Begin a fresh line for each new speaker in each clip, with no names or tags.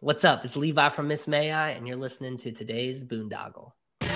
What's up? It's Levi from Miss May I, and you're listening to today's Boondoggle.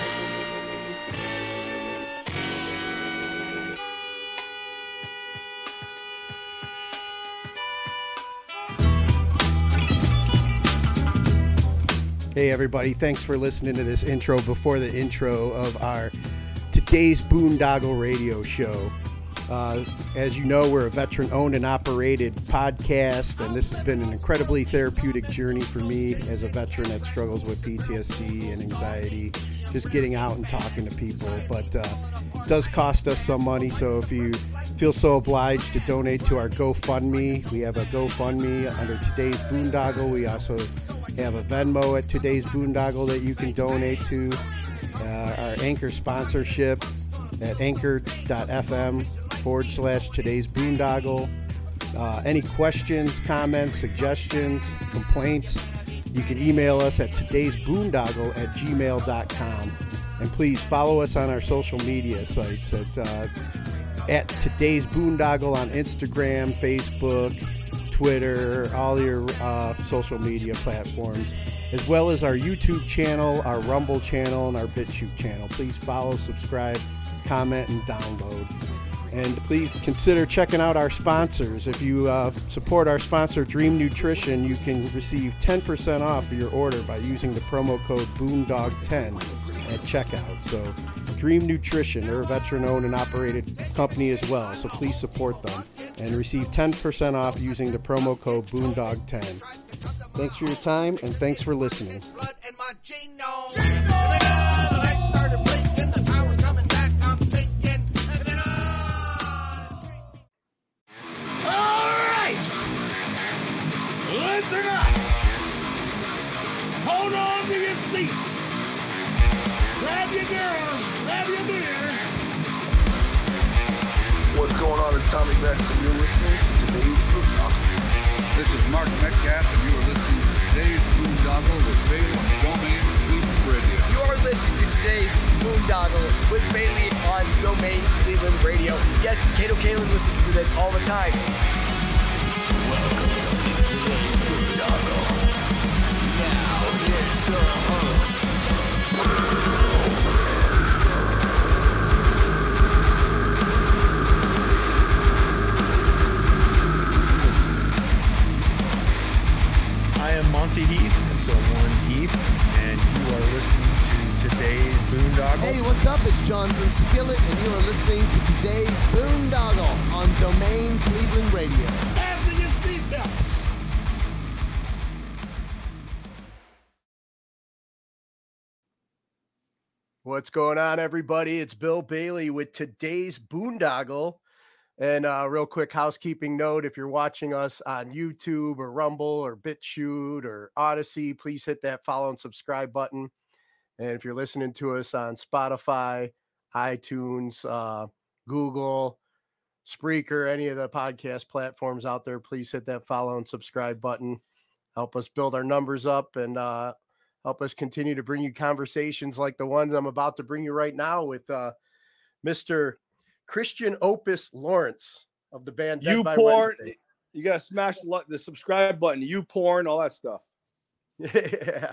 Hey everybody, thanks for listening to this intro before the intro of our today's Boondoggle radio show. As you know, we're a veteran-owned and operated podcast, and this has been an incredibly therapeutic journey for me as a veteran that struggles with PTSD and anxiety, just getting out and talking to people. But it does cost us some money, so if you feel so obliged to donate to our GoFundMe, we have a GoFundMe under Today's Boondoggle. We also have a Venmo at Today's Boondoggle that you can donate to. Our Anchor sponsorship at anchor.fm/Today's Boondoggle. Any questions, comments, suggestions, complaints, you can email us at todaysboondoggle@gmail.com. And please follow us on our social media sites at Today's Boondoggle on Instagram, Facebook, Twitter, all your social media platforms, as well as our YouTube channel, our Rumble channel, and our BitChute channel. Please follow, subscribe, comment, and download. And please consider checking out our sponsors. If you support our sponsor, Dream Nutrition, you can receive 10% off your order by using the promo code BOONDOG10 at checkout. So Dream Nutrition, they're a veteran-owned and operated company as well, so please support them and receive 10% off using the promo code BOONDOG10. Thanks for your time, and thanks for listening.
Listen up! Hold on to your seats! Grab your girls, grab your beers!
What's going on? It's Tommy Beck, and you're listening to today's Boondoggle.
This is Mark Metcalf, and you are listening to today's Boondoggle with Bailey on Domain Cleveland Radio.
You are listening to today's Boondoggle with Bailey on Domain Cleveland Radio. Yes, Kato Kalin listens to this all the time.
Welcome to today's Boondoggle. Now here's your host.
I am Monty Heath, so one Heath, and you are listening to today's Boondoggle.
Hey, what's up? It's John from Skillet, and you are listening to today's Boondoggle on Domain Cleveland Radio.
Fasten your seatbelts.
What's going on, everybody? It's Bill Bailey with today's Boondoggle. And real quick housekeeping note, if you're watching us on YouTube or Rumble or BitChute or Odyssey, please hit that follow and subscribe button. And if you're listening to us on Spotify, iTunes, Google, Spreaker, any of the podcast platforms out there, please hit that follow and subscribe button. Help us build our numbers up and help us continue to bring you conversations like the ones I'm about to bring you right now with Mr. Christian Opus Lawrence of the band Dead
You
by
porn,
Wednesday.
you got to smash the subscribe button. You porn, all that stuff.
Yeah.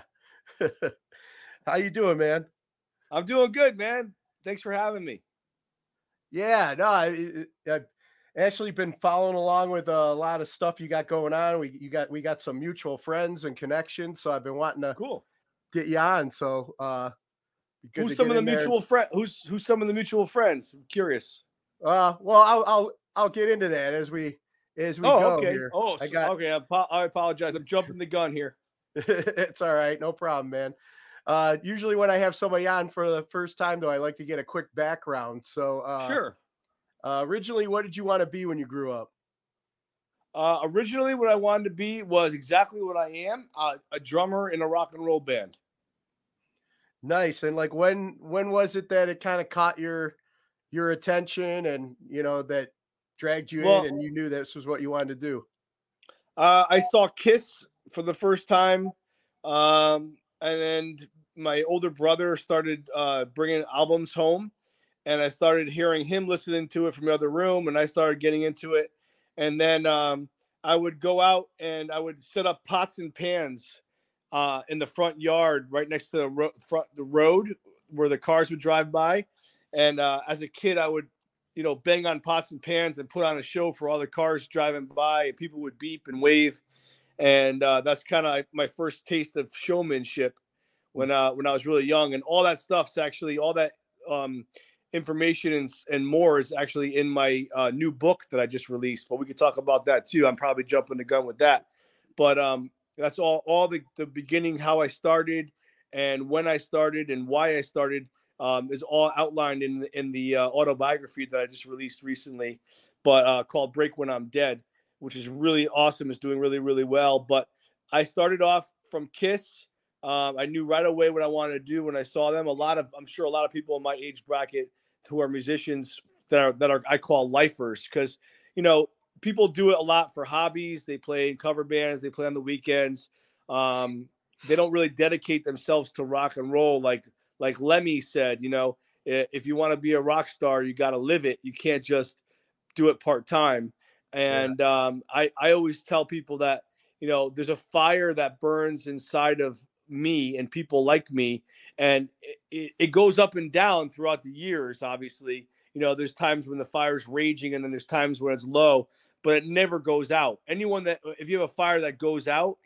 How you doing, man?
I'm doing good, man. Thanks for having me.
Yeah, no, I've actually been following along with a lot of stuff you got going on. We got some mutual friends and connections, so I've been wanting to get you on. So
who's some of the mutual friends? Who's some of the mutual friends? I'm curious.
Well, I'll get into that as we go here.
Okay. I apologize. I'm jumping the gun here.
It's all right, no problem, man. Usually when I have somebody on for the first time, though, I like to get a quick background. So
sure.
Originally, what did you want to be when you grew up?
Originally, what I wanted to be was exactly what I am, a drummer in a rock and roll band.
Nice. And like, when was it that it kind of caught your attention and, that dragged you in and you knew this was what you wanted to do?
I saw Kiss for the first time. And then my older brother started bringing albums home, and I started hearing him listening to it from the other room, and I started getting into it. And then I would go out and I would set up pots and pans in the front yard, right next to the road where the cars would drive by. And as a kid, I would, bang on pots and pans and put on a show for all the cars driving by, and people would beep and wave. And that's kind of my first taste of showmanship when I was really young. And all that stuff's actually all that information and more is actually in my new book that I just released. But we could talk about that too. I'm probably jumping the gun with that, but that's all the beginning, how I started and when I started and why I started is all outlined in the autobiography that I just released recently, but called Break When I'm Dead, which is really awesome. It's doing really, really well. But I started off from Kiss. I knew right away what I wanted to do when I saw them. I'm sure a lot of people in my age bracket who are musicians that are I call lifers, because people do it a lot for hobbies. They play in cover bands. They play on the weekends. They don't really dedicate themselves to rock and roll. Like Lemmy said, if you want to be a rock star, you got to live it. You can't just do it part time. And I always tell people that, there's a fire that burns inside of me and people like me. And it goes up and down throughout the years. Obviously, there's times when the fire's raging and then there's times when it's low, but it never goes out. If you have a fire that goes out,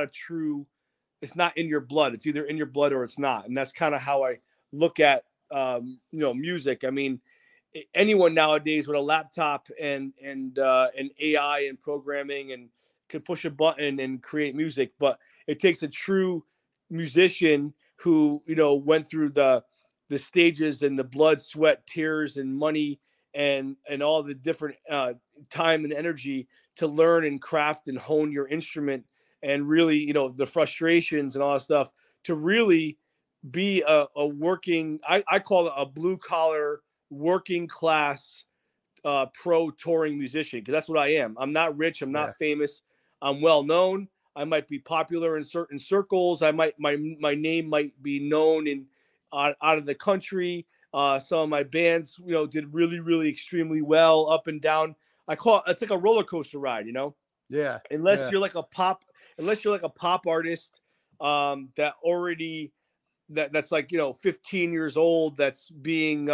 it's not in your blood. It's either in your blood or it's not. And that's kind of how I look at, music. I mean, anyone nowadays with a laptop and AI and programming and could push a button and create music, but it takes a true musician who went through the stages and the blood, sweat, tears, and money and all the different time and energy to learn and craft and hone your instrument, and really the frustrations and all that stuff to really be a working, I call it a blue collar working class pro touring musician, because that's what I am. I'm not rich. I'm not famous. I'm well known. I might be popular in certain circles. My name might be known in out of the country. Some of my bands, did really, really extremely well up and down. It's like a roller coaster ride,
Yeah.
Unless you're like a pop artist that already that's like 15 years old, that's being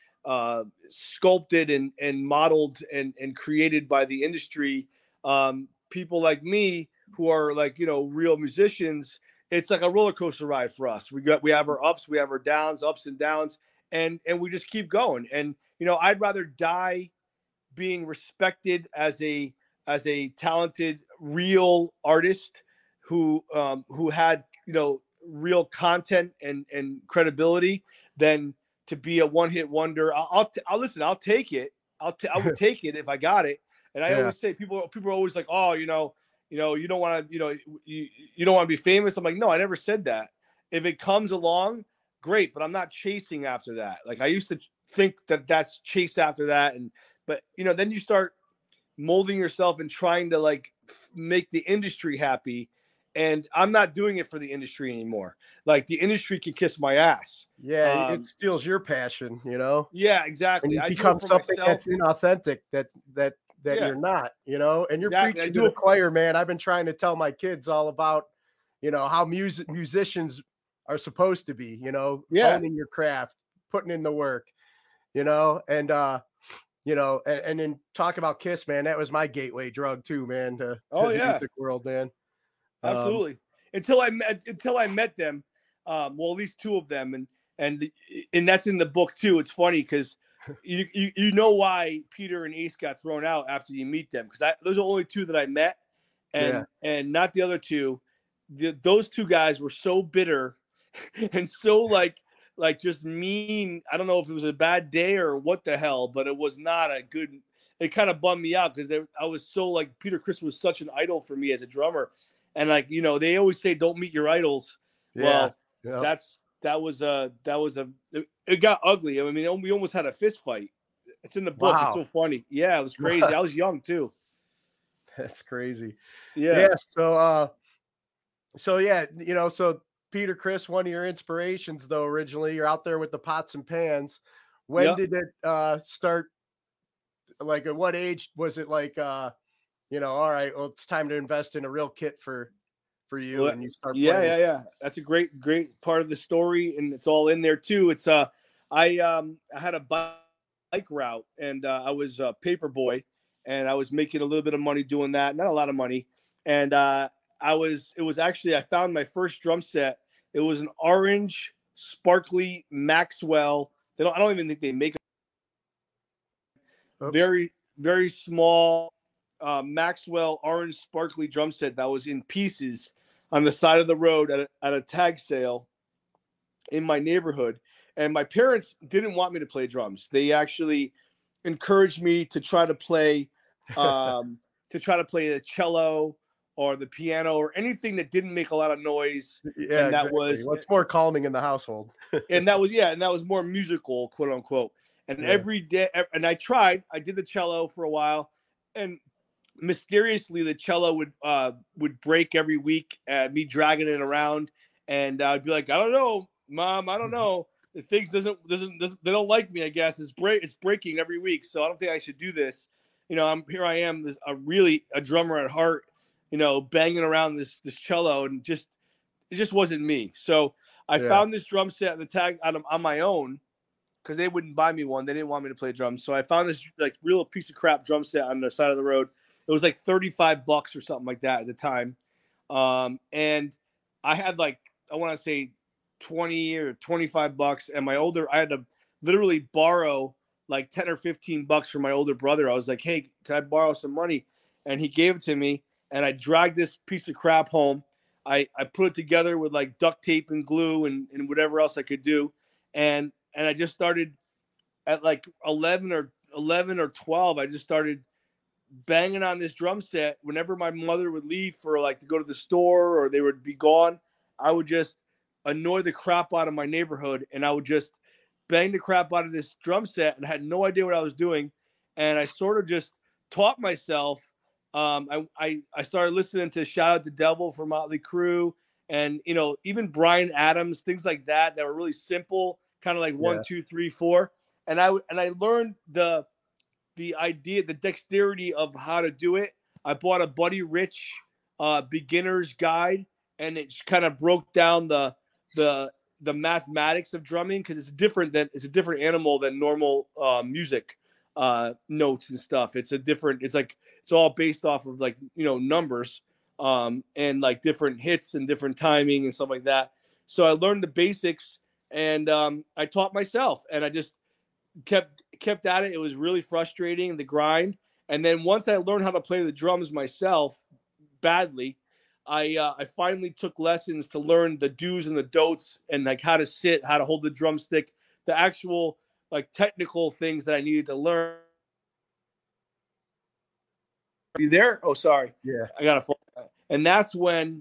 sculpted and modeled and created by the industry. People like me who are like real musicians, it's like a roller coaster ride for us. We have our ups, we have our downs, ups and downs, and we just keep going. And I'd rather die being respected as a talented real artist who had real content and credibility than to be a one-hit wonder. I'll listen. I'll take it. I would take it if I got it. And I always say people are always like, oh, you don't want to, you don't want to be famous. I'm like, no, I never said that. If it comes along, great, but I'm not chasing after that. Like I used to think that's chase after that, but then you start molding yourself and trying to like make the industry happy. And I'm not doing it for the industry anymore. Like the industry can kiss my ass.
Yeah, it steals your passion,
Yeah, exactly.
And you become something that's inauthentic, that you're not, and you're preaching to the choir, man. I've been trying to tell my kids all about, how musicians are supposed to be, owning your craft, putting in the work, and then talk about Kiss, man. That was my gateway drug too, man, to the music world, man.
Absolutely. Until I met them, well, at least two of them, and that's in the book too. It's funny because you know why Peter and Ace got thrown out after you meet them, because those are the only two that I met, and not the other two. Those two guys were so bitter and so like just mean. I don't know if it was a bad day or what the hell, but it was not a good. It kind of bummed me out because I was so like Peter Criss was such an idol for me as a drummer. And like, they always say, don't meet your idols. Well, it got ugly. I mean, we almost had a fist fight. It's in the book. Wow. It's so funny. Yeah, it was crazy. I was young too.
That's crazy.
Yeah.
So Peter Criss, one of your inspirations though, originally you're out there with the pots and pans. When did it start? Like at what age was it like, all right, well, it's time to invest in a real kit for
for you,
Well,
and you start
yeah,
playing.
yeah. That's a great part of the story, and it's all in there too. I had a bike route, and I was a paper boy, and I was making a little bit of money doing that, not a lot of money. And it was actually, I found my first drum set. It was an orange, sparkly Maxwell. I don't even think they make a
Oops.
very small Maxwell orange sparkly drum set that was in pieces on the side of the road at a tag sale in my neighborhood. And my parents didn't want me to play drums. They actually encouraged me to try to play the cello or the piano or anything that didn't make a lot of noise.
Yeah,
And that
exactly.
was
What's more calming in the household?
and that was more musical, quote unquote. And
Yeah.
every day, and I did the cello for a while, and mysteriously the cello would break every week, me dragging it around, and I'd be like, I don't know, Mom, I don't know. The things doesn't they don't like me, I guess. It's breaking every week, so I don't think I should do this. I am a drummer at heart, banging around this cello, and it just wasn't me. So I
Yeah.
found this drum set on the tag on my own because they wouldn't buy me one. They didn't want me to play drums. So I found this like real piece of crap drum set on the side of the road. It was like $35 or something like that at the time. And I had like, I want to say 20 or $25. And I had to literally borrow like 10 or $15 from my older brother. I was like, hey, can I borrow some money? And he gave it to me. And I dragged this piece of crap home. I put it together with like duct tape and glue and whatever else I could do. And I just started at like 11 or 12. I just started banging on this drum set. Whenever my mother would leave for like to go to the store or they would be gone, I would just annoy the crap out of my neighborhood, and I would just bang the crap out of this drum set, and I had no idea what I was doing. And I sort of just taught myself. I started listening to Shout Out the Devil from Motley Crue, and even Bryan Adams, things like that were really simple, kind of like
Yeah.
1, 2, 3, 4. And I learned the idea, the dexterity of how to do it. I bought a Buddy Rich beginner's guide, and it kind of broke down the mathematics of drumming, because it's a different animal than normal music notes and stuff. It's all based off of like numbers and like different hits and different timing and stuff like that. So I learned the basics, and I taught myself, and I just kept at it. It was really frustrating, the grind. And then once I learned how to play the drums myself badly, I finally took lessons to learn the do's and the don'ts, and like how to sit, how to hold the drumstick, the actual like technical things that I needed to learn. Are you there? Oh, sorry.
Yeah.
I got a phone. And that's when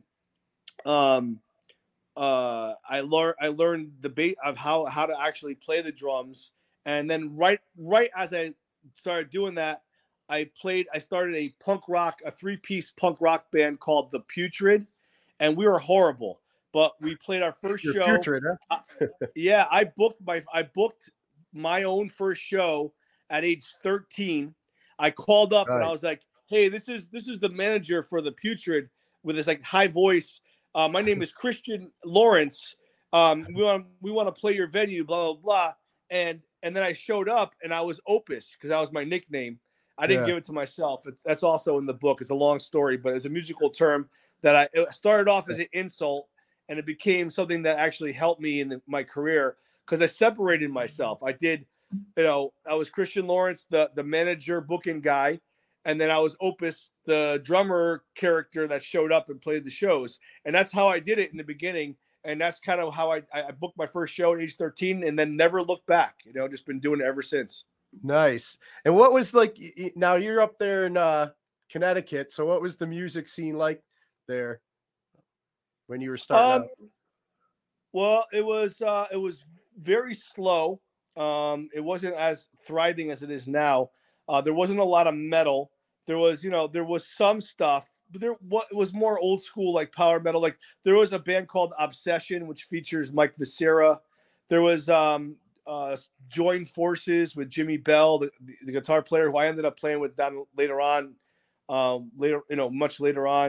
I learned the base of how to actually play the drums. And then right as I started doing that, I started a 3-piece punk rock band called The Putrid, and we were horrible, but we played our first
You're
show.
putrid, huh?
Yeah, I booked my own first show at age 13. I called up and I was like, "Hey, this is the manager for The Putrid," with this like high voice. My name is Christian Lawrence. We want to play your venue, blah blah blah. And then I showed up, and I was Opus because that was my nickname. I didn't give it to myself. That's also in the book. It's a long story, but it's a musical term that it started off as an insult, and it became something that actually helped me in my career, because I separated myself. I was Christian Lawrence, the manager booking guy, and then I was Opus, the drummer character that showed up and played the shows. And that's how I did it in the beginning. And that's kind of how I booked my first show at age 13, and then never looked back. Just been doing it ever since.
Nice. And what was like, now you're up there in Connecticut, so what was the music scene like there when you were starting out?
Well, it was very slow. It wasn't as thriving as it is now. There wasn't a lot of metal. There was some stuff, but it was more old school, like power metal. Like there was a band called Obsession, which features Mike Viscera. There was Join Forces with Jimmy Bell, the guitar player who I ended up playing with down later on. Much later on.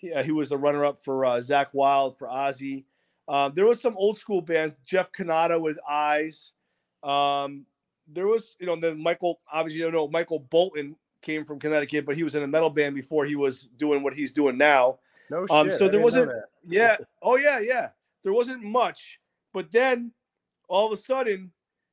He was the runner-up for Zach Wild for Ozzy. There was some old school bands, Jeff Canada with Eyes. There was, then Michael, obviously, Michael Bolton came from Connecticut, but he was in a metal band before he was doing what he's doing now.
No shit.
So
I
there
didn't
wasn't,
know that.
yeah. Oh yeah, yeah. There wasn't much, but then all of a sudden,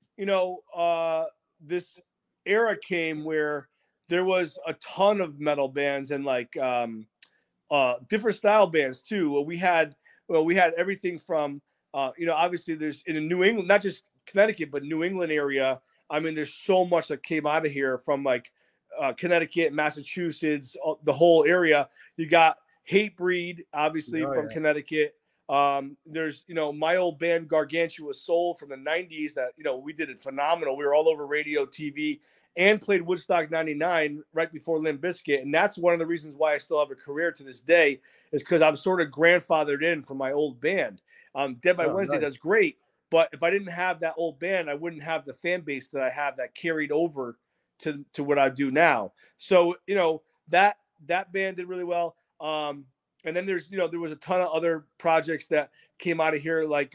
this era came where there was a ton of metal bands and like different style bands too. We had everything from obviously there's in New England, not just Connecticut, but New England area. I mean, there's so much that came out of here from like Connecticut, Massachusetts, the whole area. You got Hatebreed, obviously from Connecticut. There's my old band Gargantua Soul from the 90s that we did it phenomenal. We were all over radio, TV, and played Woodstock 99 right before Limp Bizkit. And that's one of the reasons why I still have a career to this day, is because I'm sort of grandfathered in from my old band. Dead by Wednesday does great, but if I didn't have that old band, I wouldn't have the fan base that I have that carried over to what I do now. So, that band did really well. And then there was a ton of other projects that came out of here, like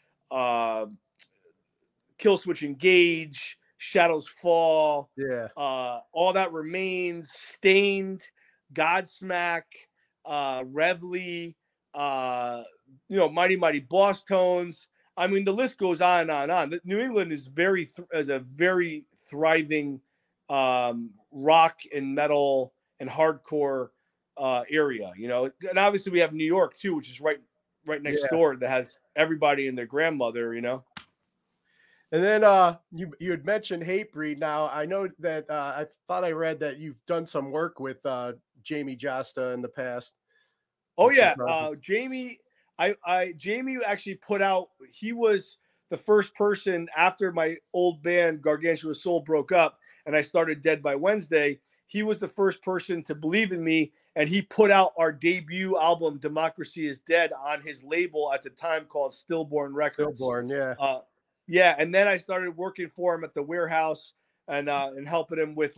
Killswitch Engage, Shadows Fall, All That Remains, Stained, Godsmack, Revly, Mighty Mighty Boss Tones. I mean, the list goes on and on and on. New England is a very thriving rock and metal and hardcore area, and obviously we have New York too, which is right next door, that has everybody and their grandmother,
And then you had mentioned Hatebreed. Now I know that I thought I read that you've done some work with Jamie Josta in the past.
Oh yeah, Jamie. Jamie actually put out. He was the first person after my old band Gargantua Soul broke up, and I started Dead by Wednesday. He was the first person to believe in me, and he put out our debut album Democracy Is Dead on his label at the time called Stillborn Records.
Stillborn, yeah.
Yeah, and then I started working for him at the warehouse and helping him with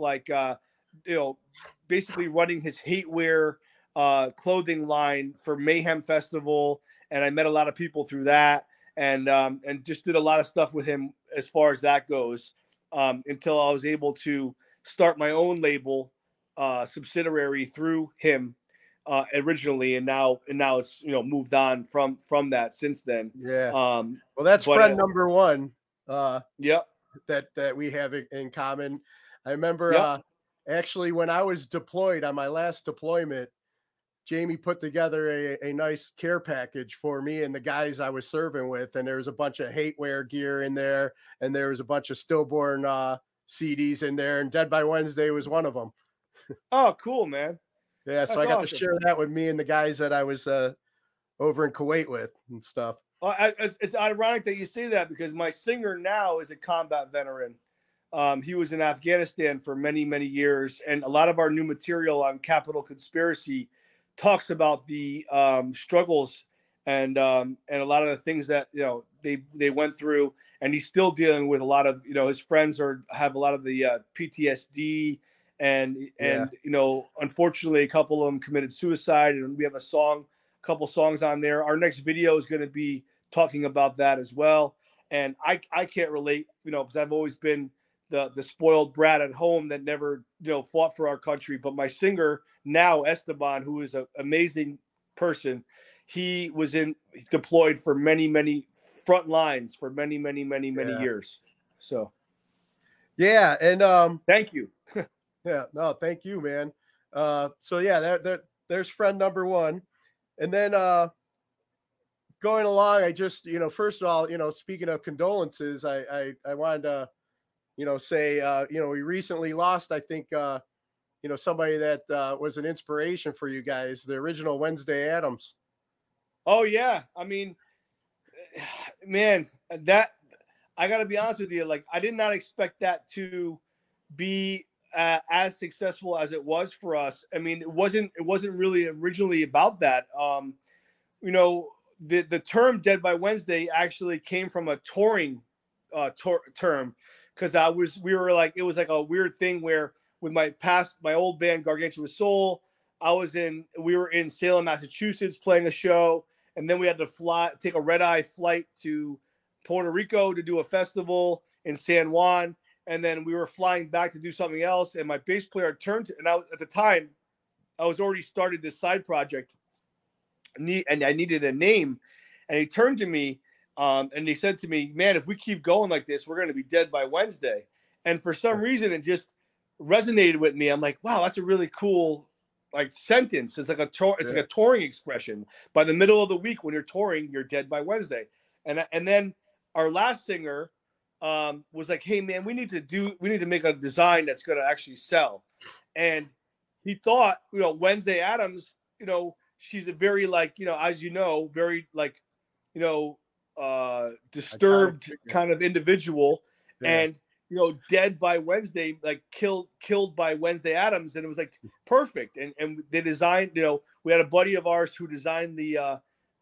basically running his Hateware clothing line for Mayhem Festival, and I met a lot of people through that, and just did a lot of stuff with him as far as that goes, until I was able to start my own label subsidiary through him originally, and now it's moved on from that since then.
Yeah. Well, that's friend number one.
Yep.
That we have in common. I remember actually when I was deployed on my last deployment, Jamie put together a nice care package for me and the guys I was serving with, and there was a bunch of Hateware gear in there, and there was a bunch of Stillborn CDs in there, and Dead by Wednesday was one of them.
Oh, cool, man.
Yeah, so I got to share that with me and the guys that I was over in Kuwait with and stuff.
It's ironic that you say that, because my singer now is a combat veteran. He was in Afghanistan for many, many years, and a lot of our new material on Capital Conspiracy talks about the struggles and a lot of the things that they went through, and he's still dealing with a lot of his friends have a lot of the PTSD. And unfortunately, a couple of them committed suicide, and we have a couple songs on there. Our next video is going to be talking about that as well. And I can't relate, because I've always been the spoiled brat at home that never, fought for our country. But my singer now, Esteban, who is an amazing person, he was deployed for many, many front lines for many, many, many, many years. So,
yeah, and
thank you.
Yeah, no, thank you, man. So yeah, there's friend number one. And then going along, I just, first of all, speaking of condolences, I wanted to, say, we recently lost, I think, somebody that was an inspiration for you guys, the original Wednesday Addams.
Oh yeah. I mean, man, that I got to be honest with you. Like, I did not expect that to be as successful as it was for us. I mean, it wasn't really originally about that. The term Dead by Wednesday actually came from a touring term, because it was like a weird thing where with my old band Gargantua Soul, we were in Salem, Massachusetts playing a show. And then we had to take a red-eye flight to Puerto Rico to do a festival in San Juan. And then we were flying back to do something else. And my bass player turned to, and at the time, I was already started this side project, and I needed a name. And he turned to me, and he said to me, "Man, if we keep going like this, we're going to be dead by Wednesday." And for some reason, it just resonated with me. I'm like, "Wow, that's a really cool like sentence." It's like it's like a touring expression. By the middle of the week, when you're touring, you're dead by Wednesday. And then our last singer was like, "Hey, man, we need to make a design that's going to actually sell." And he thought, Wednesday Addams, she's a very like, as very like, disturbed kind of individual. Yeah. And, dead by Wednesday, like killed by Wednesday Addams. And it was like perfect. And they designed, we had a buddy of ours who designed the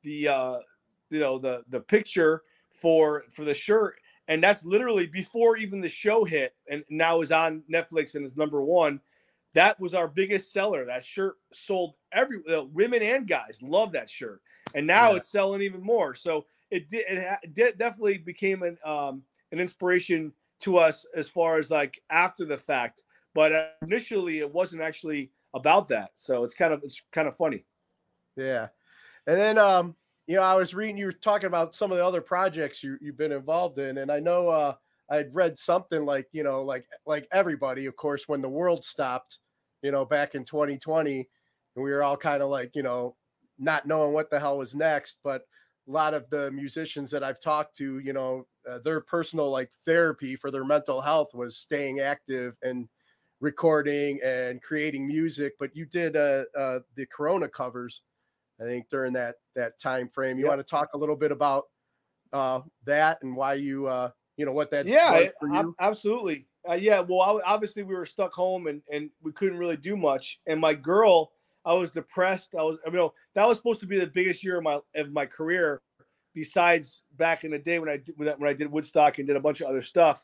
picture for the shirt. And that's literally before even the show hit and now is on Netflix and is #1. That was our biggest seller. That shirt sold women and guys love that shirt. And now it's selling even more. So it definitely became an inspiration to us as far as like after the fact. But initially it wasn't actually about that. So it's kind of funny.
Yeah. And then, I was reading, you were talking about some of the other projects you've been involved in. And I know, I'd read something like, like everybody, of course, when the world stopped, back in 2020, and we were all kind of like, not knowing what the hell was next. But a lot of the musicians that I've talked to, their personal like therapy for their mental health was staying active and recording and creating music. But you did the Corona covers, I think, during that time frame. You want to talk a little bit about that and why you what that was for you?
Absolutely. Well, obviously we were stuck home and we couldn't really do much. And my girl, I was depressed. That was supposed to be the biggest year of my career, besides back in the day when I did Woodstock and did a bunch of other stuff.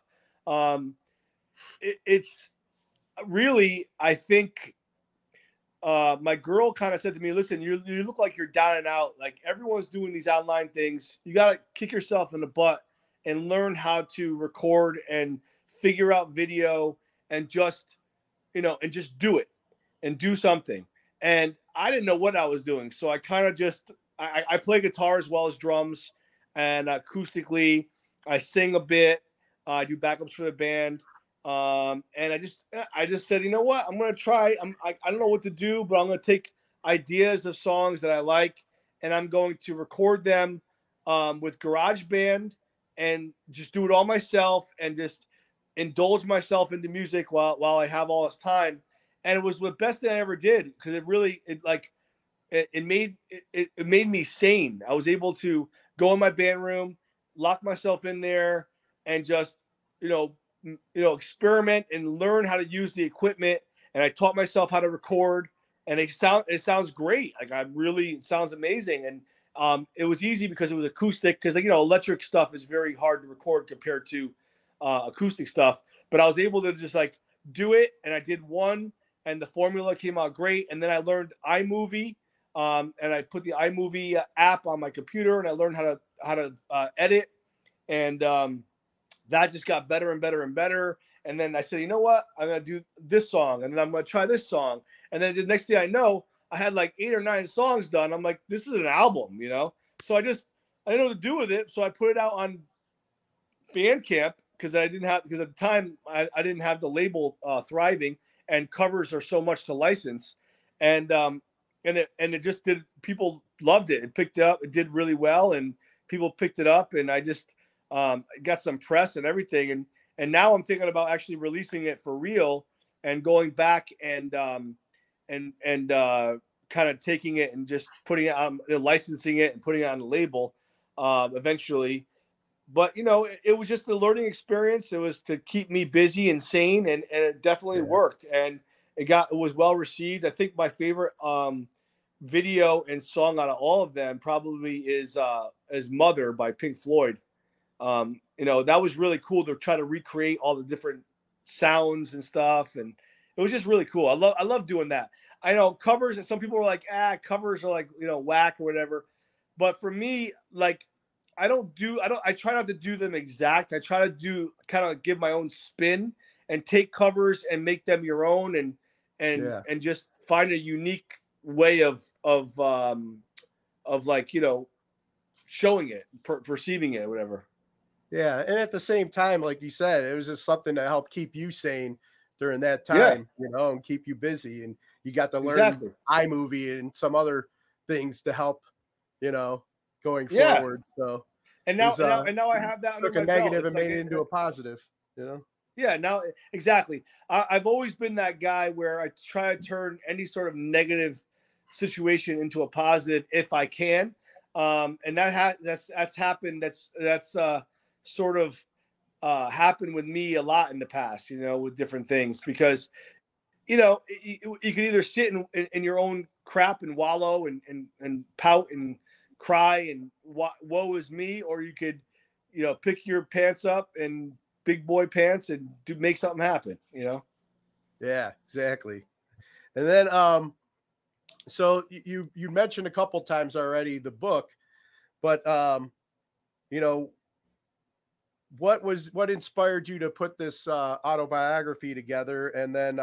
It's really, I think, my girl kind of said to me, "Listen, you look like you're down and out. Like everyone's doing these online things. You got to kick yourself in the butt and learn how to record and figure out video and just do it and do something." And I didn't know what I was doing. So I kind of I play guitar as well as drums, and acoustically I sing a bit. I do backups for the band. And I just said, you know what, I'm going to try. I don't know what to do, but I'm going to take ideas of songs that I like, and I'm going to record them with GarageBand and just do it all myself and just indulge myself into music while I have all this time. And it was the best thing I ever did, because it made me sane. I was able to go in my band room, lock myself in there, and just experiment and learn how to use the equipment. And I taught myself how to record, and it sounds great. Like it sounds amazing. And it was easy because it was acoustic, because electric stuff is very hard to record compared to acoustic stuff. But I was able to just like do it, and I did one, and the formula came out great. And then I learned iMovie, and I put the iMovie app on my computer, and I learned how to edit, and that just got better and better and better. And then I said, you know what, I'm gonna do this song, and then I'm gonna try this song, and then the next thing I know, I had like 8 or 9 songs done. I'm like, this is an album, So I didn't know what to do with it, so I put it out on Bandcamp, because at the time I didn't have the label thriving, and covers are so much to license, and it just did. People loved it. It picked up. It did really well, and people picked it up, and I just got some press and everything, and now I'm thinking about actually releasing it for real and going back and kind of taking it and just putting it on, licensing it and putting it on the label eventually. But it was just a learning experience. It was to keep me busy and sane, and it definitely worked, and it was well received. I think my favorite video and song out of all of them probably is Mother by Pink Floyd. That was really cool to try to recreate all the different sounds and stuff, and it was just really cool. I love doing that. I know covers, and some people are like, covers are like, whack or whatever. But for me, like, I try not to do them exact. I try to do kind of give my own spin and take covers and make them your own, and just find a unique way of like, showing it, perceiving it, whatever.
Yeah, and at the same time, like you said, it was just something to help keep you sane during that time, and keep you busy. And you got to learn iMovie and some other things to help, going forward. So
and now I have that under
took a
my
negative
belt.
and made it into a positive,
Yeah, now exactly. I've always been that guy where I try to turn any sort of negative situation into a positive if I can. And that's happened. That's sort of happened with me a lot in the past, with different things, because you can either sit in your own crap and wallow and pout and cry and woe is me, or you could pick your pants up and big boy pants and make something happen.
Yeah, exactly. And then so you mentioned a couple times already the book, but what inspired you to put this autobiography together? And then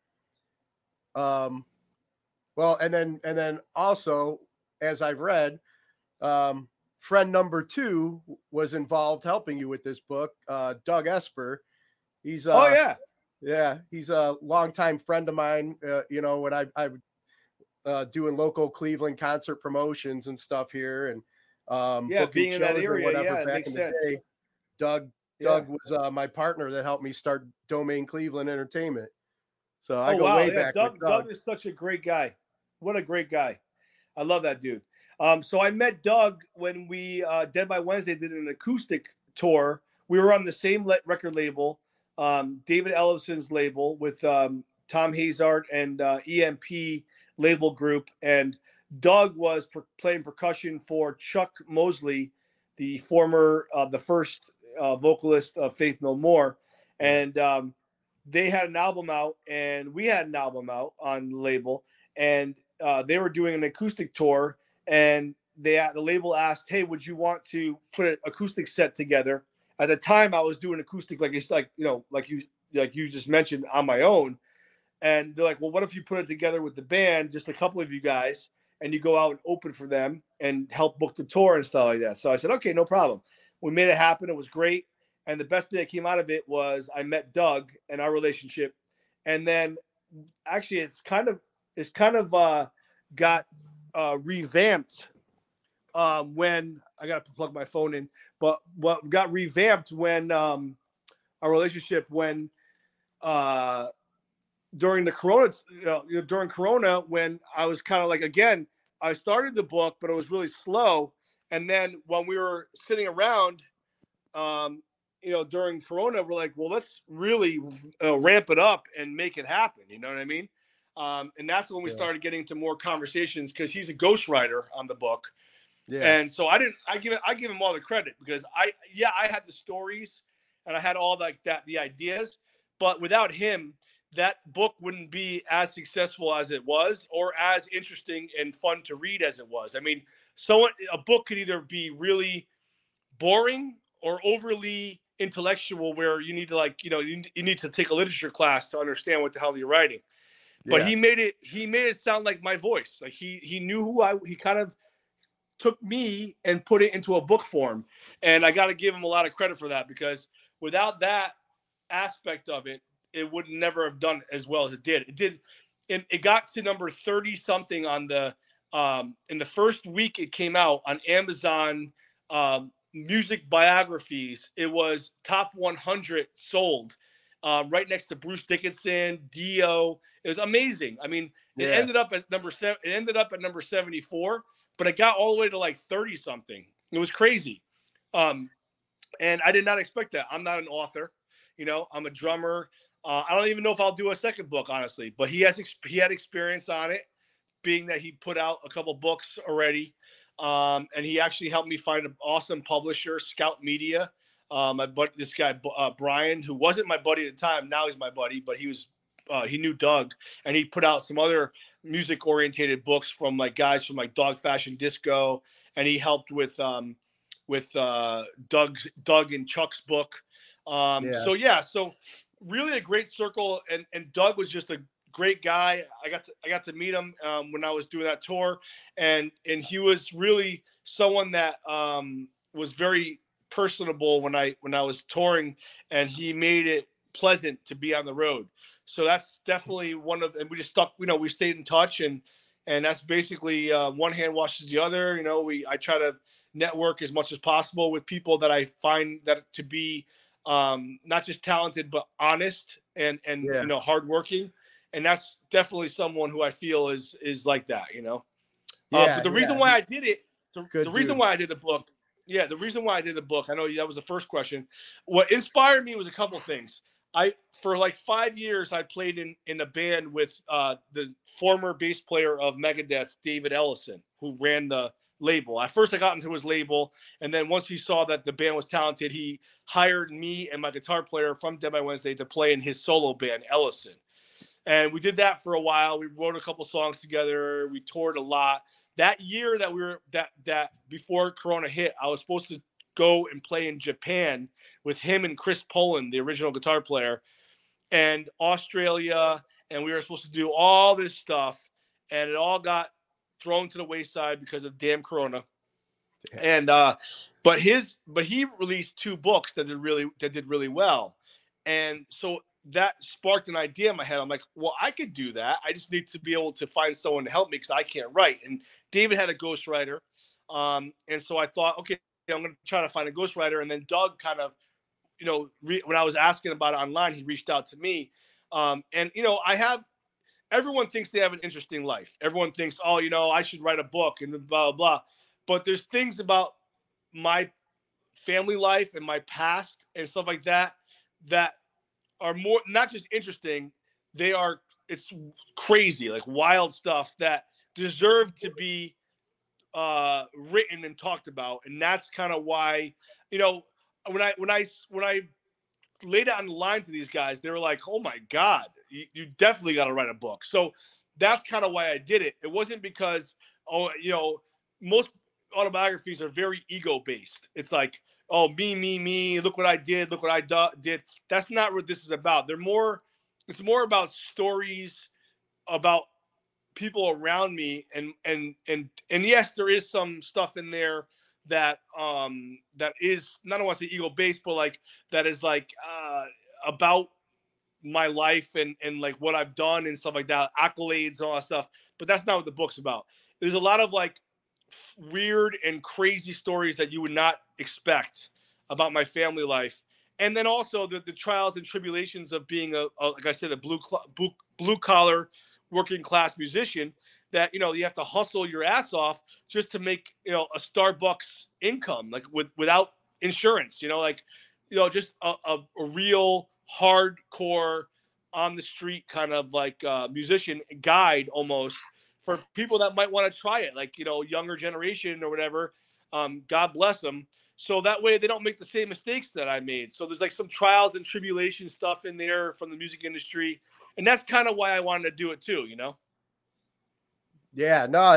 and then also, as I've read, friend number 2 was involved helping you with this book, Doug Esper. He's he's a longtime friend of mine. When I doing local Cleveland concert promotions and stuff here, and booking
being in that
shows or
area,
whatever back in the
sense.
day. Doug was my partner that helped me start Domain Cleveland Entertainment. So I go way back.
Doug is such a great guy. What a great guy. I love that dude. So I met Doug when we Dead by Wednesday did an acoustic tour. We were on the same record label, David Ellison's label, with Tom Hazard and EMP label group. And Doug was playing percussion for Chuck Mosley, the former, the first vocalist of Faith No More. And they had an album out, and we had an album out on the label. And they were doing an acoustic tour, and the label asked, "Hey, would you want to put an acoustic set together?" At the time, I was doing acoustic, like you just mentioned, on my own. And they're like, "Well, what if you put it together with the band, just a couple of you guys, and you go out and open for them and help book the tour and stuff like that?" So I said, "Okay, no problem." We made it happen. It was great. And the best thing that came out of it was I met Doug and our relationship. And then actually it's kind of got revamped when I got to plug my phone in, but what got revamped when our relationship, when during the Corona, when I was kind of like, again, I started the book, but it was really slow. And then when we were sitting around, during Corona, we're like, well, let's really ramp it up and make it happen. You know what I mean? And that's when we started getting into more conversations, because he's a ghostwriter on the book. Yeah. And so I give him all the credit, because I had the stories and I had all the ideas, but without him, that book wouldn't be as successful as it was, or as interesting and fun to read as it was. I mean, a book could either be really boring or overly intellectual, where you need to you need to take a literature class to understand what the hell you're writing. But he made it sound like my voice. Like he knew he kind of took me and put it into a book form. And I got to give him a lot of credit for that, because without that aspect of it, it would never have done as well as it did. It got to number 30 something on the in the first week it came out on Amazon music biographies. It was top 100 sold, right next to Bruce Dickinson, Dio. It was amazing. I mean, it ended up at number 7. It ended up at number 74, but it got all the way to like 30 something. It was crazy. And I did not expect that. I'm not an author, I'm a drummer. I don't even know if I'll do a second book, honestly, but he had experience on it, being that he put out a couple books already. And he actually helped me find an awesome publisher, Scout Media. This guy, Brian, who wasn't my buddy at the time, now he's my buddy, but he was he knew Doug, and he put out some other music orientated books from like guys from like Dog Fashion Disco, and he helped with Doug and Chuck's book.
Yeah.
So really a great circle, and Doug was just a great guy. I got to meet him when I was doing that tour, and he was really someone that was very personable when I was touring, and he made it pleasant to be on the road. So that's definitely one of, and we just stuck, we stayed in touch, and that's basically one hand washes the other. I try to network as much as possible with people that I find that to be not just talented but honest and
Yeah.
hardworking, and that's definitely someone who I feel is like that.
Yeah.
But the reason
Yeah.
why I did it,
Good
the reason
dude.
why I did the book, the reason why I did the book, I know that was the first question. What inspired me was a couple things. For like 5 years, I played in a band with the former bass player of Megadeth, David Ellison, who ran the label. At first, I got into his label, and then once he saw that the band was talented, he hired me and my guitar player from Dead by Wednesday to play in his solo band, Ellison. And we did that for a while. We wrote a couple songs together. We toured a lot. That year that we were that before Corona hit, I was supposed to go and play in Japan with him and Chris Poland, the original guitar player, and Australia, and we were supposed to do all this stuff, and it all got thrown to the wayside because of damn Corona. And but he released 2 books that did really well, and so that sparked an idea in my head. I'm like, well, I could do that. I just need to be able to find someone to help me because I can't write. And David had a ghostwriter, and so I thought, okay, I'm going to try to find a ghostwriter. And then Doug kind of, when I was asking about it online, he reached out to me, and everyone thinks they have an interesting life. Everyone thinks, oh, I should write a book and blah, blah, blah. But there's things about my family life and my past and stuff like that are more not just interesting. It's crazy, like wild stuff that deserve to be written and talked about. And that's kind of why, when I laid it on the line to these guys, they were like, oh my God, you definitely got to write a book. So that's kind of why I did it. It wasn't because, most autobiographies are very ego based. It's like, oh, me, look what I did, look what I did. That's not what this is about. It's more about stories about people around me, and yes, there is some stuff in there that is not, I don't want to say ego based, but like that is like about my life and like what I've done and stuff like that, accolades and all that stuff. But that's not what the book's about. There's a lot of like weird and crazy stories that you would not expect about my family life, and then also the trials and tribulations of being a like I said, a blue collar working class musician, that you have to hustle your ass off just to make a Starbucks income, like without insurance, just a real hardcore on the street kind of like musician guide almost for people that might want to try it, like younger generation or whatever. God bless them. So that way they don't make the same mistakes that I made. So there's like some trials and tribulation stuff in there from the music industry, and that's kind of why I wanted to do it too.
Yeah, no,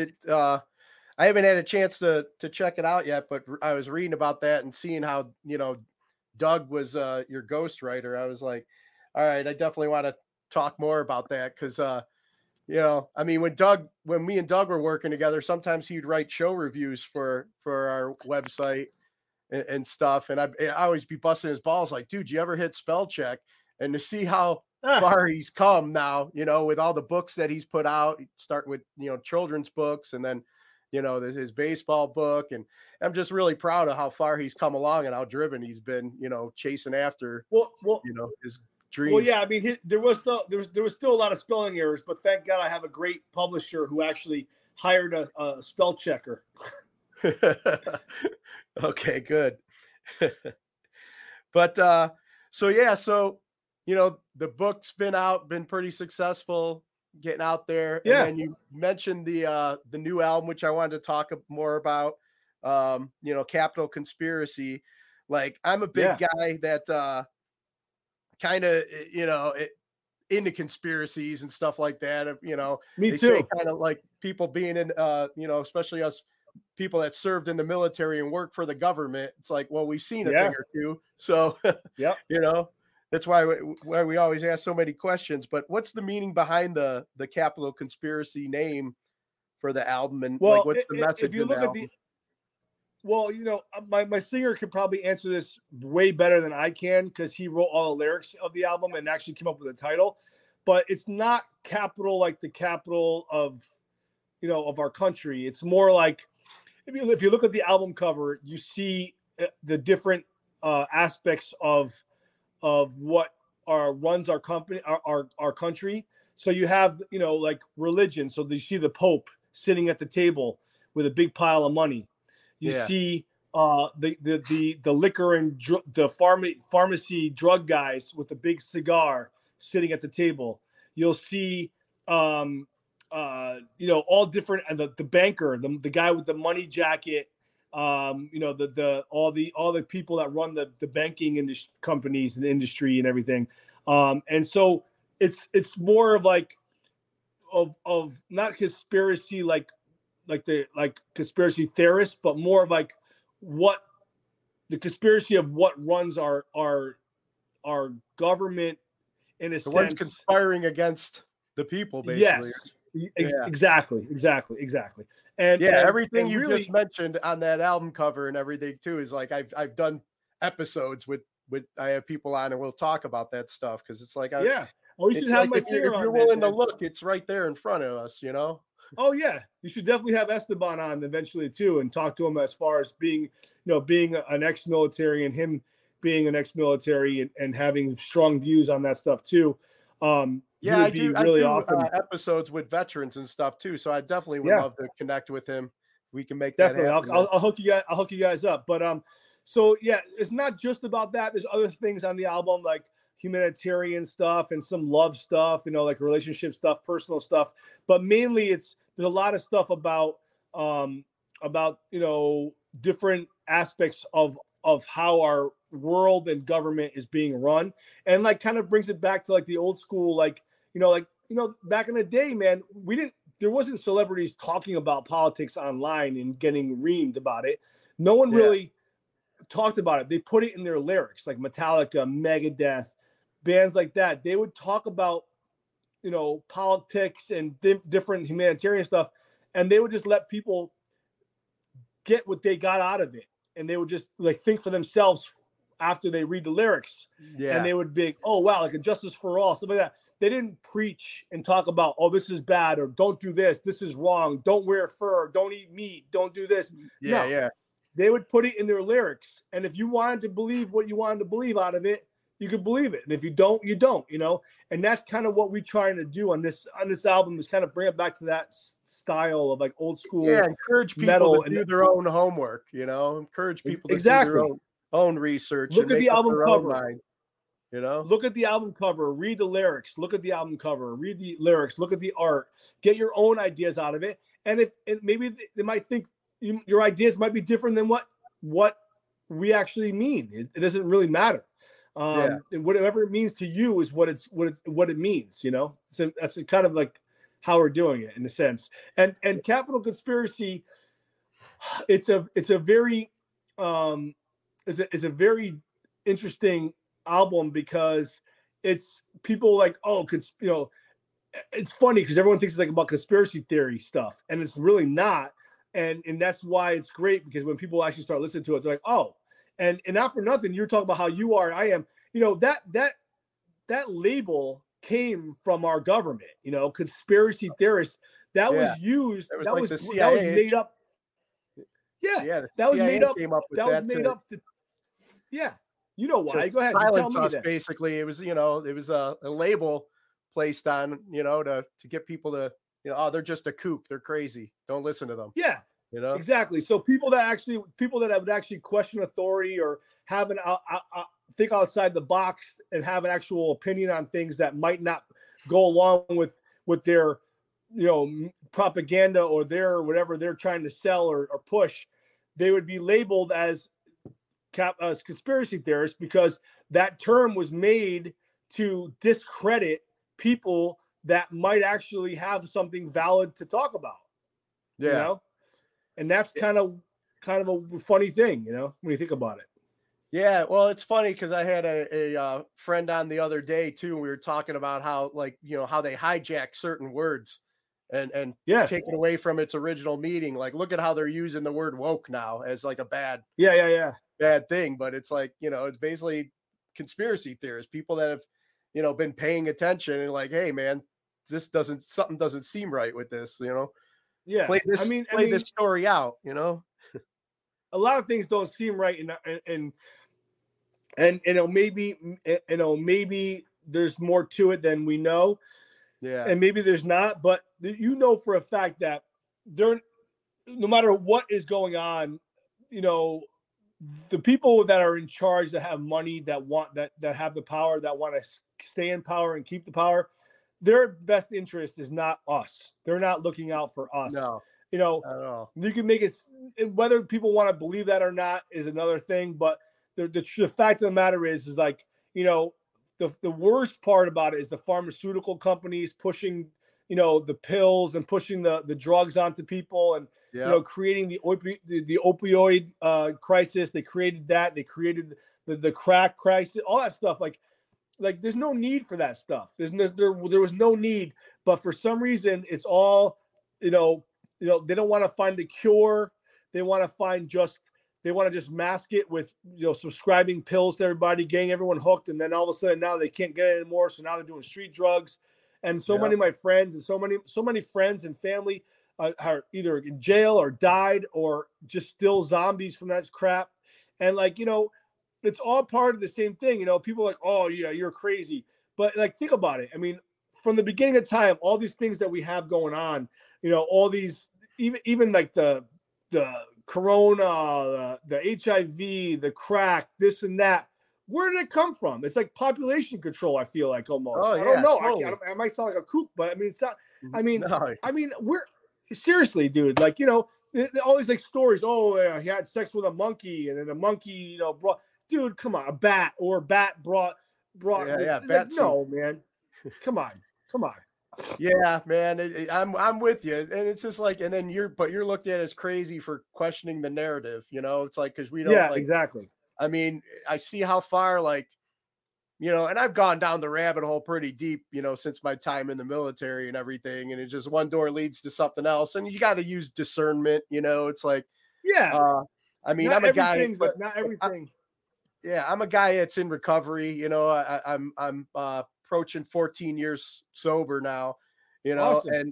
I haven't had a chance to check it out yet, but I was reading about that and seeing how, Doug was your ghostwriter. I was like, all right, I definitely want to talk more about that because I mean, when me and Doug were working together, sometimes he'd write show reviews for our website and stuff, and I always be busting his balls like, dude, you ever hit spell check? And to see how far he's come now, with all the books that he's put out, start with children's books, and then his baseball book, and I'm just really proud of how far he's come along and how driven he's been, chasing after his dreams.
Well, yeah, I mean, there was still a lot of spelling errors, but thank God I have a great publisher who actually hired a spell checker.
Okay, good. But so the book's been pretty successful getting out there.
Yeah.
And then you mentioned the new album, which I wanted to talk more about. Capital Conspiracy. Like, I'm a big guy that kind of into conspiracies and stuff like that. You know,
Me
they
too.
say kind of like people being in, you know, especially us people that served in the military and worked for the government. It's like, well, we've seen a
Yeah.
thing or two. So,
Yep.
you know, that's why we always ask so many questions. But what's the meaning behind the Capital Conspiracy name for the album? And like,
Well,
what's the message
if you
in the
look at
album?
well, you know, my singer could probably answer this way better than I can because he wrote all the lyrics of the album and actually came up with the title. But it's not capital like the capital of, you know, of our country. It's more like if you look at the album cover, you see the different aspects of what runs our company, our country. So you have, you know, like religion. So you see the Pope sitting at the table with a big pile of money. You
Yeah.
see the liquor and the pharmacy drug guys with the big cigar sitting at the table. You'll see you know, all different, and the banker, the guy with the money jacket, you know, all the people that run the banking companies and industry and everything. And so it's more of like of not conspiracy like conspiracy theorists, but more of like what the conspiracy of what runs our government in a
The ones
sense.
conspiring against the people, basically.
Yes, exactly. And
yeah,
and,
everything
and
you
really,
just mentioned on that album cover and everything too is like I've done episodes with I have people on and we'll talk about that stuff because it's like
yeah. Oh, you should
it's
have
like
my
if
singer
you're
on,
willing to
man.
look, it's right there in front of us, you know.
Oh yeah, you should definitely have Esteban on eventually too, and talk to him as far as being, you know, being an ex-military and him being an ex-military and having strong views on that stuff too. He
Yeah,
would be really awesome.
episodes with veterans and stuff too. So I definitely would
Yeah.
love to connect with him. We can make
Definitely,
that happen.
I'll hook you guys. I'll hook you guys up. But so yeah, it's not just about that. There's other things on the album like humanitarian stuff and some love stuff, you know, like relationship stuff, personal stuff. But mainly, there's a lot of stuff about you know, different aspects of how our world and government is being run, and like kind of brings it back to like the old school, like back in the day, man, there wasn't celebrities talking about politics online and getting reamed about it. No one really talked about it. They put it in their lyrics, like Metallica, Megadeth, bands like that. They would talk about, you know, politics and different humanitarian stuff, and they would just let people get what they got out of it, and they would just like think for themselves after they read the lyrics. And they would be, oh wow, like a justice for all, stuff like that. They didn't preach and talk about, oh, this is bad, or don't do this is wrong, don't wear fur, don't eat meat, don't do this. They would put it in their lyrics, and if you wanted to believe what you wanted to believe out of it, you could believe it, and if you don't, you don't, you know. And that's kind of what we're trying to do on this album, is kind of bring it back to that style of like old school.
Encourage people to do their own homework, you know, encourage people to do their own research.
Look at the album cover.
Mind, you know,
look at the album cover, read the lyrics, look at the album cover, read the lyrics, look at the art, get your own ideas out of it. And if maybe they might think your ideas might be different than what we actually mean. It doesn't really matter. And whatever it means to you is what it means, you know. So that's kind of like how we're doing it in a sense. And Capital Conspiracy, it's a very it's a very interesting album because it's people like, oh, you know, it's funny because everyone thinks it's like about conspiracy theory stuff, and it's really not. And that's why it's great, because when people actually start listening to it, they're like, oh, and not for nothing, you're talking about how you are and I am, you know, that label came from our government, you know, conspiracy theorists. That was used. That was made up. Yeah, that was made up. That was made up. Yeah, you know why? Go ahead.
Silence us, basically. It was, you know, it was a label placed on, you know, to get people to, you know, oh, they're just a kook, they're crazy, don't listen to them.
Yeah,
you know,
exactly. So people that would actually question authority or have think outside the box and have an actual opinion on things that might not go along with their, you know, propaganda or their whatever they're trying to sell or push, they would be labeled as conspiracy theorists, because that term was made to discredit people that might actually have something valid to talk about.
Yeah.
You know, and that's kind of a funny thing, you know, when you think about it.
Yeah, well, it's funny because I had a friend on the other day too, and we were talking about how, like, you know, how they hijack certain words and
Yeah.
take it away from its original meaning. Like, look at how they're using the word woke now as like a bad thing, but it's like, you know, it's basically conspiracy theorists, people that have, you know, been paying attention and like, hey, man, something doesn't seem right with this, you know.
Yeah,
Play this story out, you know.
A lot of things don't seem right, and you know, maybe there's more to it than we know.
Yeah.
And maybe there's not, but you know for a fact that no matter what is going on, you know, the people that are in charge, that have money, that have the power, that want to stay in power and keep the power, their best interest is not us. They're not looking out for us.
No.
You know,
Not at all.
you can make it, whether people want to believe that or not is another thing. But the fact of the matter is like, you know, the worst part about it is the pharmaceutical companies pushing, you know, the pills and pushing the drugs onto people, and you know, creating the opioid crisis. They created that. They created the crack crisis, all that stuff. Like there's no need for that stuff. There was no need, but for some reason it's all, you know, they don't want to find the cure. They want to just mask it with, you know, subscribing pills to everybody, getting everyone hooked, and then all of a sudden now they can't get it anymore. So now they're doing street drugs, and so many of my friends and so many friends and family are either in jail or died or just still zombies from that crap. And like, you know, it's all part of the same thing. You know, people are like, oh yeah, you're crazy, but like, think about it. I mean, from the beginning of time, all these things that we have going on, you know, all these, even like the corona, the HIV, the crack, this and that. Where did it come from? It's like population control. I feel like almost.
Oh,
I don't know.
Totally.
I might sound like a kook, but I mean, it's not. I mean,
No.
We're seriously, dude. Like, you know, all these like stories. Oh, he had sex with a monkey, and then the monkey, you know, brought. Dude, come on, a bat brought. Like, no, man, come on.
Yeah, man, I'm with you, and it's just like, and then you're looked at as crazy for questioning the narrative, you know. It's like, because we don't, like,
exactly.
I mean, I see how far, like, you know, and I've gone down the rabbit hole pretty deep, you know, since my time in the military and everything, and it's just one door leads to something else, and you got to use discernment, you know. It's like, I mean, I'm a guy, but
not everything.
I'm a guy that's in recovery, you know. I'm approaching 14 years sober now, you know.
Awesome.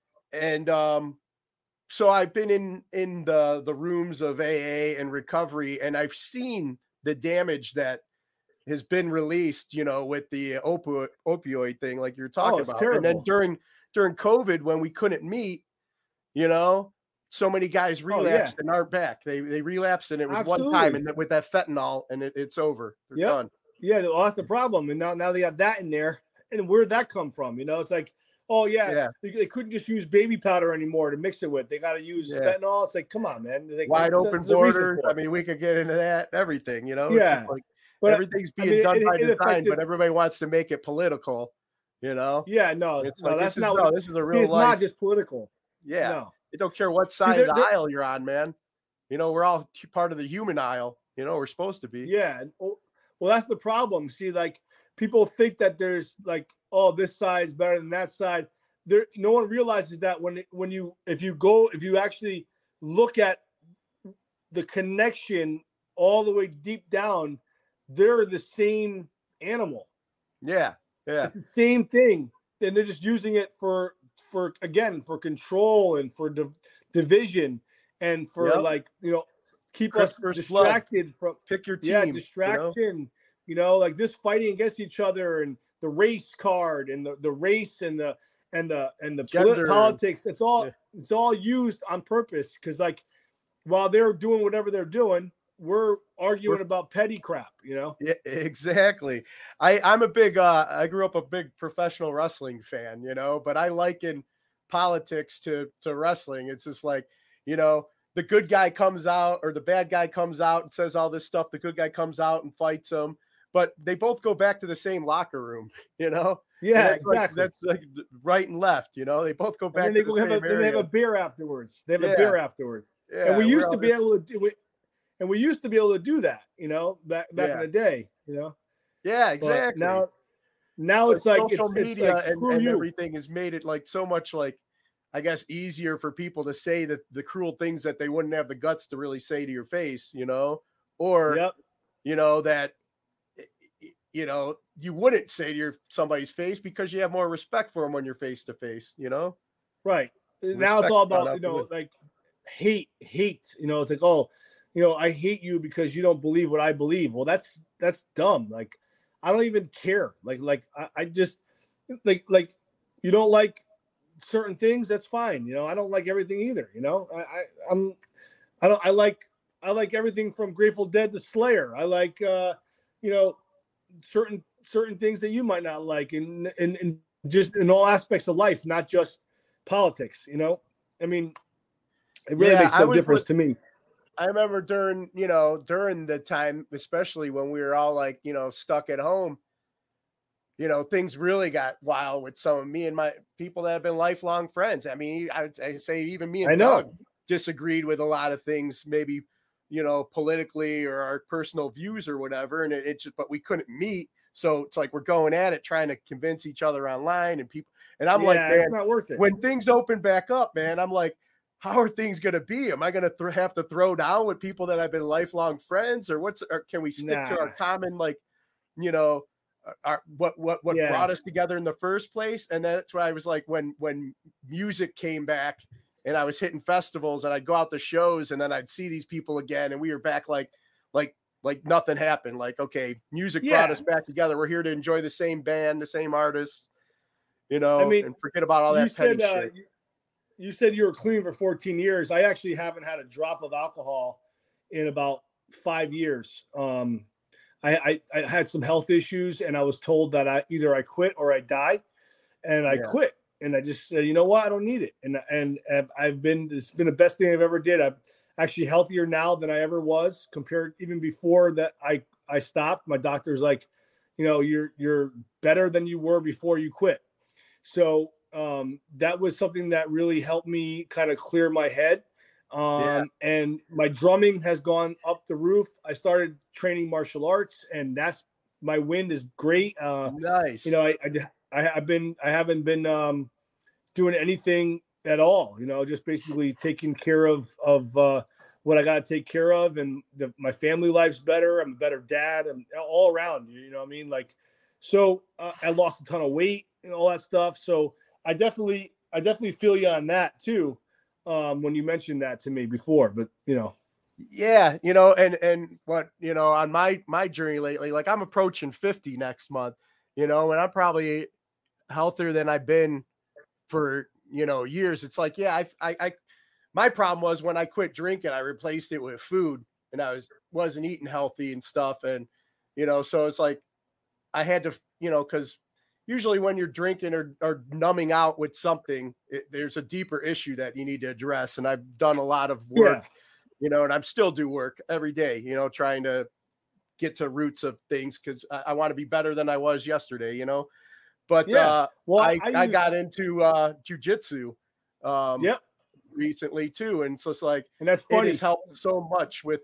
and so I've been in the rooms of AA and recovery, and I've seen the damage that has been released, you know, with the opioid thing, like you're talking about.
Terrible.
And then during COVID, when we couldn't meet, you know, so many guys relapsed and aren't back. They relapsed, and it was one time, and with that fentanyl, and it's over. They're done.
Yeah, well, that's the problem. And now they got that in there. And where'd that come from? You know, it's like, oh yeah. They couldn't just use baby powder anymore to mix it with. They got to use fentanyl. It's like, come on, man. Like,
wide open borders. I mean, we could get into that, everything, you know.
Yeah.
It's just like, but everything's being done by design, but everybody wants to make it political, you know.
Yeah, no,
it's
no,
like,
that's not.
No, this is a real
it's
life.
Not just political.
Yeah,
no.
It don't care what side of the aisle you're on, man. You know, we're all part of the human aisle. You know, we're supposed to be.
Yeah. Well, that's the problem. See, like, people think that there's like, oh, this side's better than that side. No one realizes that if you actually look at the connection all the way deep down, they're the same animal.
Yeah.
It's the same thing. And they're just using it for control and for division and for like, you know, keep us distracted from
pick your team.
Yeah, distraction. You know, like this fighting against each other and the race card and the race and the politics. It's all used on purpose, because like while they're doing whatever they're doing, we're arguing about petty crap, you know?
Yeah, exactly. I'm a big I grew up a big professional wrestling fan, you know, but I liken politics to wrestling. It's just like, you know, the good guy comes out or the bad guy comes out and says all this stuff. The good guy comes out and fights them, but they both go back to the same locker room, you know?
Yeah,
that's
exactly.
Like, that's like right and left. You know, they both go
And
back
then they
to the
go have
same
a then they have
area.
a beer afterwards. They have a
Yeah.
beer afterwards. And
Yeah,
we
we're
used to
all
be
just
able to do it. And we used to be able to do that, back in
yeah,
the day,
yeah,
But
exactly.
now
It's like
it's like
social
it's like
media
screw
and
you.
everything has made it like so much like I guess easier for people to say that the cruel things that they wouldn't have the guts to really say to your face, you know, or
Yep.
that you wouldn't say to somebody's face because you have more respect for them when you're face to face,
Right. Now it's
respect
all
gone
about,
out the window.
like hate. It's like, oh, I hate you because you don't believe what I believe. Well, that's dumb. Like, I don't even care. I just like you don't like certain things, that's fine. I don't like everything either. I like everything from Grateful Dead to Slayer. I like you know certain things that you might not like, and just in all aspects of life, not just politics. I mean, it really
Yeah,
makes no difference to me.
I remember during the time, especially when we were all like, stuck at home, things really got wild with some of me and my people that have been lifelong friends. I mean, I say even me
I
and
know.
Doug disagreed with a lot of things, maybe, politically or our personal views or whatever. And it just, but we couldn't meet. So it's like we're going at it, trying to convince each other online and people. And I'm like,
Yeah, it's
man,
not worth it.
when things open back up, man, I'm like, how are things going to be? Am I going to have to throw down with people that have been lifelong friends or or can we stick to our
Nah.
common, like, you know, what
Yeah.
brought us together in the first place? And that's why I was like, when music came back and I was hitting festivals and I'd go out to shows and then I'd see these people again and we were back like nothing happened. Like, okay, music brought
Yeah.
us back together. We're here to enjoy the same band, the same artists,
I mean,
and forget about all
you
that petty
said
shit.
you said you were clean for 14 years. I actually haven't had a drop of alcohol in about 5 years. I had some health issues, and I was told that I quit or I die, and I
Yeah.
quit. And I just said, you know what, I don't need it. And it's been the best thing I've ever did. I'm actually healthier now than I ever was compared even before that I stopped. My doctor's like, you're better than you were before you quit. So that was something that really helped me kind of clear my head.
Yeah.
And my drumming has gone up the roof. I started training martial arts, and my wind is great.
Nice.
I haven't been doing anything at all. Just basically taking care of what I got to take care of, and my family life's better. I'm a better dad. I'm all around. You know what I mean? So I lost a ton of weight and all that stuff. So I definitely feel you on that too. When you mentioned that to me before, but
Yeah, and what, on my journey lately, like I'm approaching 50 next month, and I'm probably healthier than I've been for, years. It's like, yeah, my problem was when I quit drinking, I replaced it with food and wasn't eating healthy and stuff. And, so it's like I had to, because usually when you're drinking or numbing out with something, there's a deeper issue that you need to address. And I've done a lot of work, and I'm still do work every day, trying to get to roots of things because I want to be better than I was yesterday, But
well,
I got into jujitsu
Yep.
recently too, and so it's like
And that's
it
funny.
has helped so much with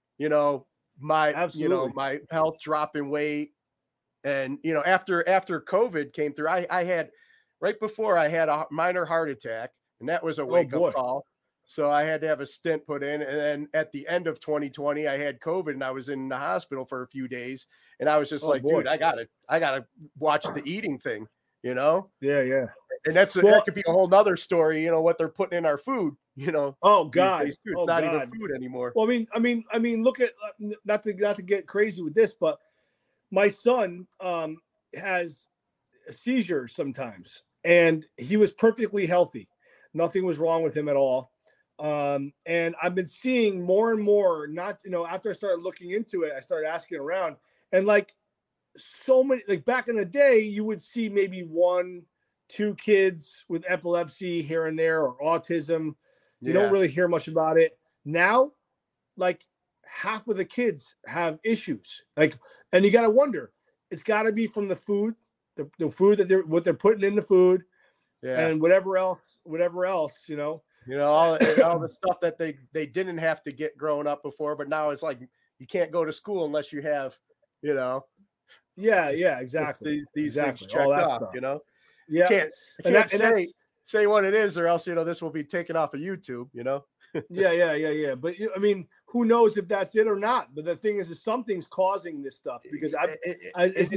Absolutely.
my health, dropping weight, and after COVID came through, I had right before I had a minor heart attack, and that was a
Oh
wake up
boy.
call. So I had to have a stent put in, and then at the end of 2020, I had COVID, and I was in the hospital for a few days, and I was just
Oh
like, dude,
boy.
I gotta watch the eating thing, you know.
Yeah.
And that could be a whole nother story, what they're putting in our food,
Oh
these
God.
days too. It's
Oh
not even
God.
food anymore.
Well, I mean, look at not to get crazy with this, but my son has seizures sometimes, and he was perfectly healthy. Nothing was wrong with him at all. And I've been seeing more and more. Not after I started looking into it, I started asking around, and like so many, like back in the day, you would see maybe 1, 2 kids with epilepsy here and there or autism. You don't
Yeah.
really hear much about it now. Like half of the kids have issues. And you got to wonder, it's got to be from the food the food that what they're putting in the food,
Yeah.
and whatever else,
all the stuff that they didn't have to get growing up before, but now it's like you can't go to school unless you have,
Yeah, exactly.
these
exactly.
things checked
All that
off,
stuff. Yeah.
Can't say what it is, or else this will be taken off of YouTube,
Yeah. But I mean, who knows if that's it or not? But the thing is something's causing this stuff, because it's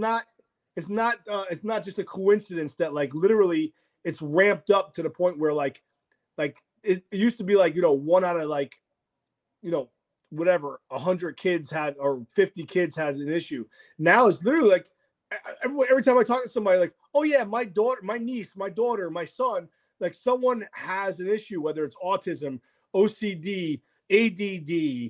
not just a coincidence that like literally it's ramped up to the point where like it used to be like, one out of like, whatever 100 kids had or 50 kids had an issue. Now it's literally like every time I talk to somebody, like, oh yeah, my daughter, my niece, my daughter, my son, like someone has an issue, whether it's autism, OCD, ADD,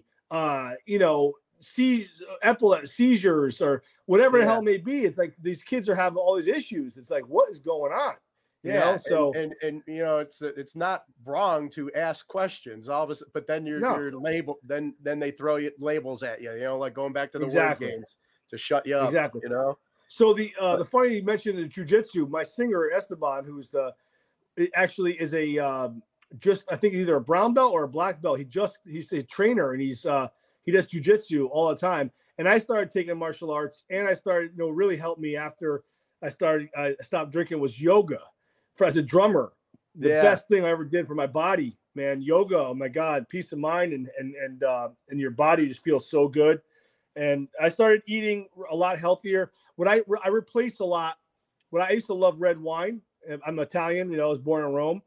seizures, or whatever the hell it may be. It's like these kids are having all these issues. It's like, what is going on?
So it's not wrong to ask questions, but then you're labeled. Then they throw labels at you. Like going back to the word games to shut you up.
Exactly. So the funny you mentioned in jiu-jitsu, my singer Esteban, who's actually is a I think either a brown belt or a black belt. He's a trainer, and he does jiu-jitsu all the time. And I started taking martial arts, and I started, really helped me after I stopped drinking was yoga. As a drummer, the best thing I ever did for my body, man. Yoga, oh my God, peace of mind, and your body just feels so good. And I started eating a lot healthier. When I replaced a lot, when I used to love red wine. I'm Italian, I was born in Rome,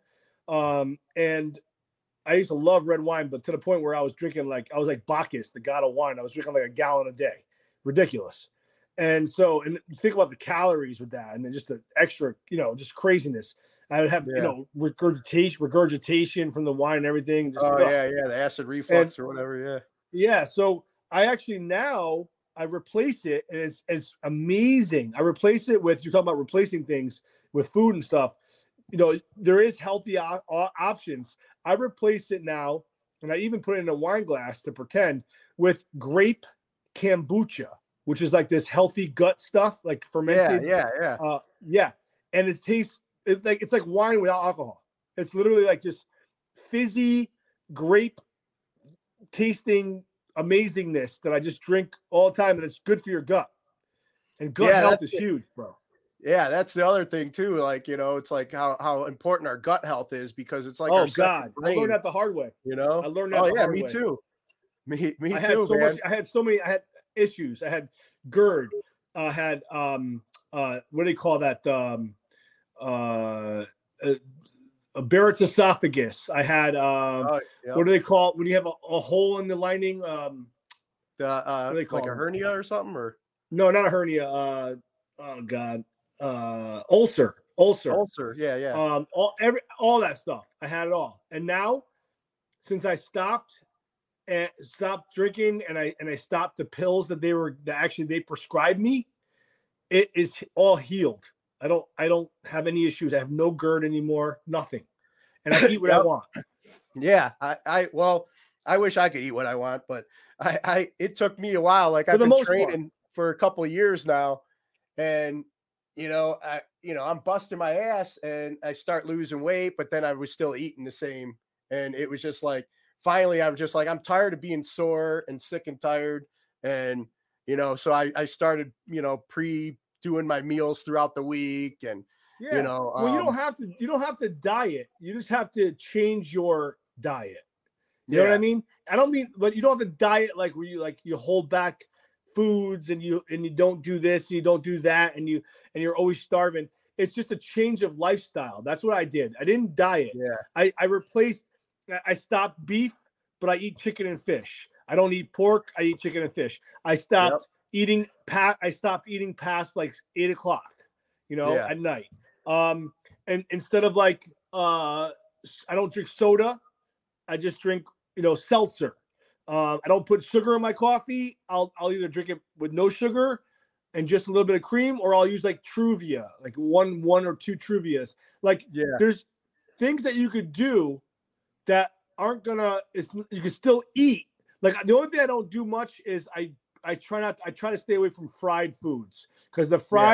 and I used to love red wine, but to the point where I was drinking I was like Bacchus, the god of wine. I was drinking like a gallon a day, ridiculous. And so, and think about the calories with that, and then just the extra, just craziness. I would have, regurgitation from the wine and everything. Just,
the acid reflux or whatever.
Yeah. So I actually now I replace it, and it's amazing. I replace it with, you're talking about replacing things with food and stuff. There is healthy options. I replace it now, and I even put it in a wine glass to pretend, with grape kombucha, which is like this healthy gut stuff, like fermented. Yeah. And it tastes it's like wine without alcohol. It's literally like just fizzy grape tasting amazingness that I just drink all the time, and it's good for your gut. And gut health is huge, bro.
Yeah, that's the other thing too. Like, it's like how important our gut health is, because it's like,
I learned that the hard way.
I
learned that the hard way.
Me too. Me
I
too.
I had issues. I had GERD. I had what do they call that? A Barrett's esophagus. I had what do they call it when you have a hole in the lining? What do they call
like a hernia or something? Or
no, not a hernia. Oh God, ulcer.
Yeah.
All that stuff. I had it all, and now since I stopped drinking, and I stopped the pills that they prescribed me, it is all healed. I don't have any issues. I have no GERD anymore, nothing. And I eat what I want.
Yeah. I wish I could eat what I want, but it took me a while. Like I've been training for a couple of years now, and I'm busting my ass, and I start losing weight, but then I was still eating the same. And it was just like, finally, I'm just like, I'm tired of being sore and sick and tired. And, so I started, doing my meals throughout the week, and,
well, you don't have to diet. You just have to change your diet. You know what I mean? I don't mean, but you don't have to diet like where you hold back foods, and you don't do this and you don't do that, and you're always starving. It's just a change of lifestyle. That's what I did. I didn't diet.
Yeah.
I stopped beef, but I eat chicken and fish. I don't eat pork. I eat chicken and fish. I stopped eating past like 8 o'clock, at night. And instead of I don't drink soda. I just drink, seltzer. I don't put sugar in my coffee. I'll either drink it with no sugar and just a little bit of cream, or I'll use like Truvia, like one or two Truvias. There's things that you could do that aren't you can still eat. Like the only thing I don't do much is I try to stay away from fried foods, because the fried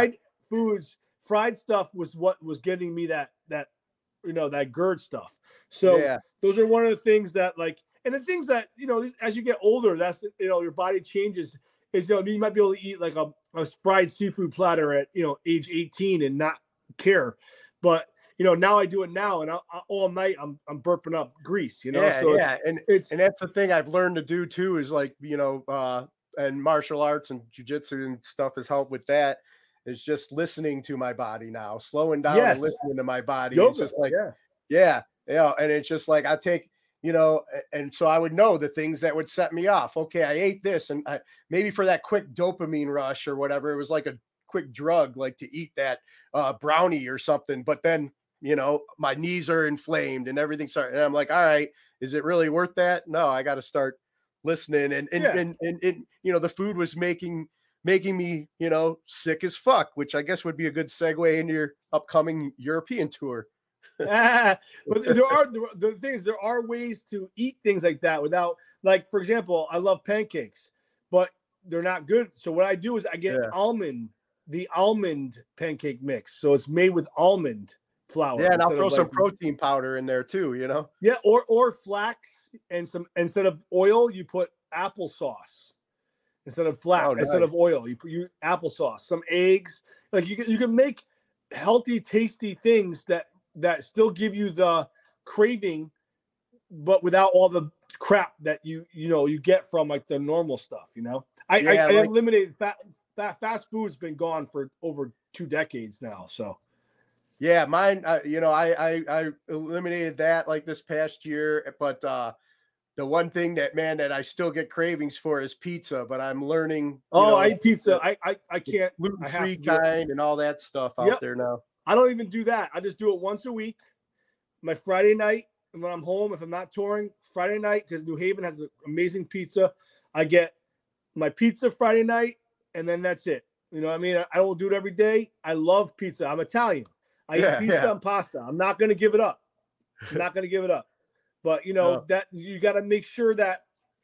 foods, fried stuff was what was getting me that that GERD stuff. So
Yeah.
those are one of the things that and the things that as you get older, that's your body changes. Is you might be able to eat like a fried seafood platter at age 18 and not care, but now I do it now, and all night I'm burping up grease.
Yeah,
so
yeah, and
it's
that's the thing I've learned to do too. Is and martial arts and jujitsu and stuff has helped with that. Is just listening to my body now, slowing down and
Yes.
listening to my body.
Yoga,
It's just like,
yeah.
and it's just like I take, and so I would know the things that would set me off. Okay, I ate this, and maybe for that quick dopamine rush or whatever, it was like a quick drug, like to eat that brownie or something. But then, my knees are inflamed and everything started, and I'm like, all right, is it really worth that? No, I got to start listening. And the food was making me, sick as fuck, which I guess would be a good segue into your upcoming European tour.
But there are the things. There are ways to eat things like that without, like, for example, I love pancakes, but they're not good. So what I do is I get the almond pancake mix. So it's made with almond flour.
Yeah, and I'll throw some protein powder in there too.
Yeah, or flax, and instead of oil, you put applesauce. Instead of instead of oil, you put applesauce, some eggs. Like you can make healthy, tasty things that still give you the craving, but without all the crap that you get from like the normal stuff. I eliminated fast food's been gone for over 2 decades now. So
yeah, mine, I eliminated that like this past year, but the one thing that I still get cravings for is pizza, but I'm learning.
I eat pizza. I can't
gluten-free kind and all that stuff out there now.
I don't even do that. I just do it once a week. My Friday night when I'm home, if I'm not touring, Friday night, because New Haven has an amazing pizza. I get my pizza Friday night, and then that's it. You know what I mean? I will do it every day. I love pizza. I'm Italian. I eat pizza and pasta. I'm not going to give it up. But that you got to make sure that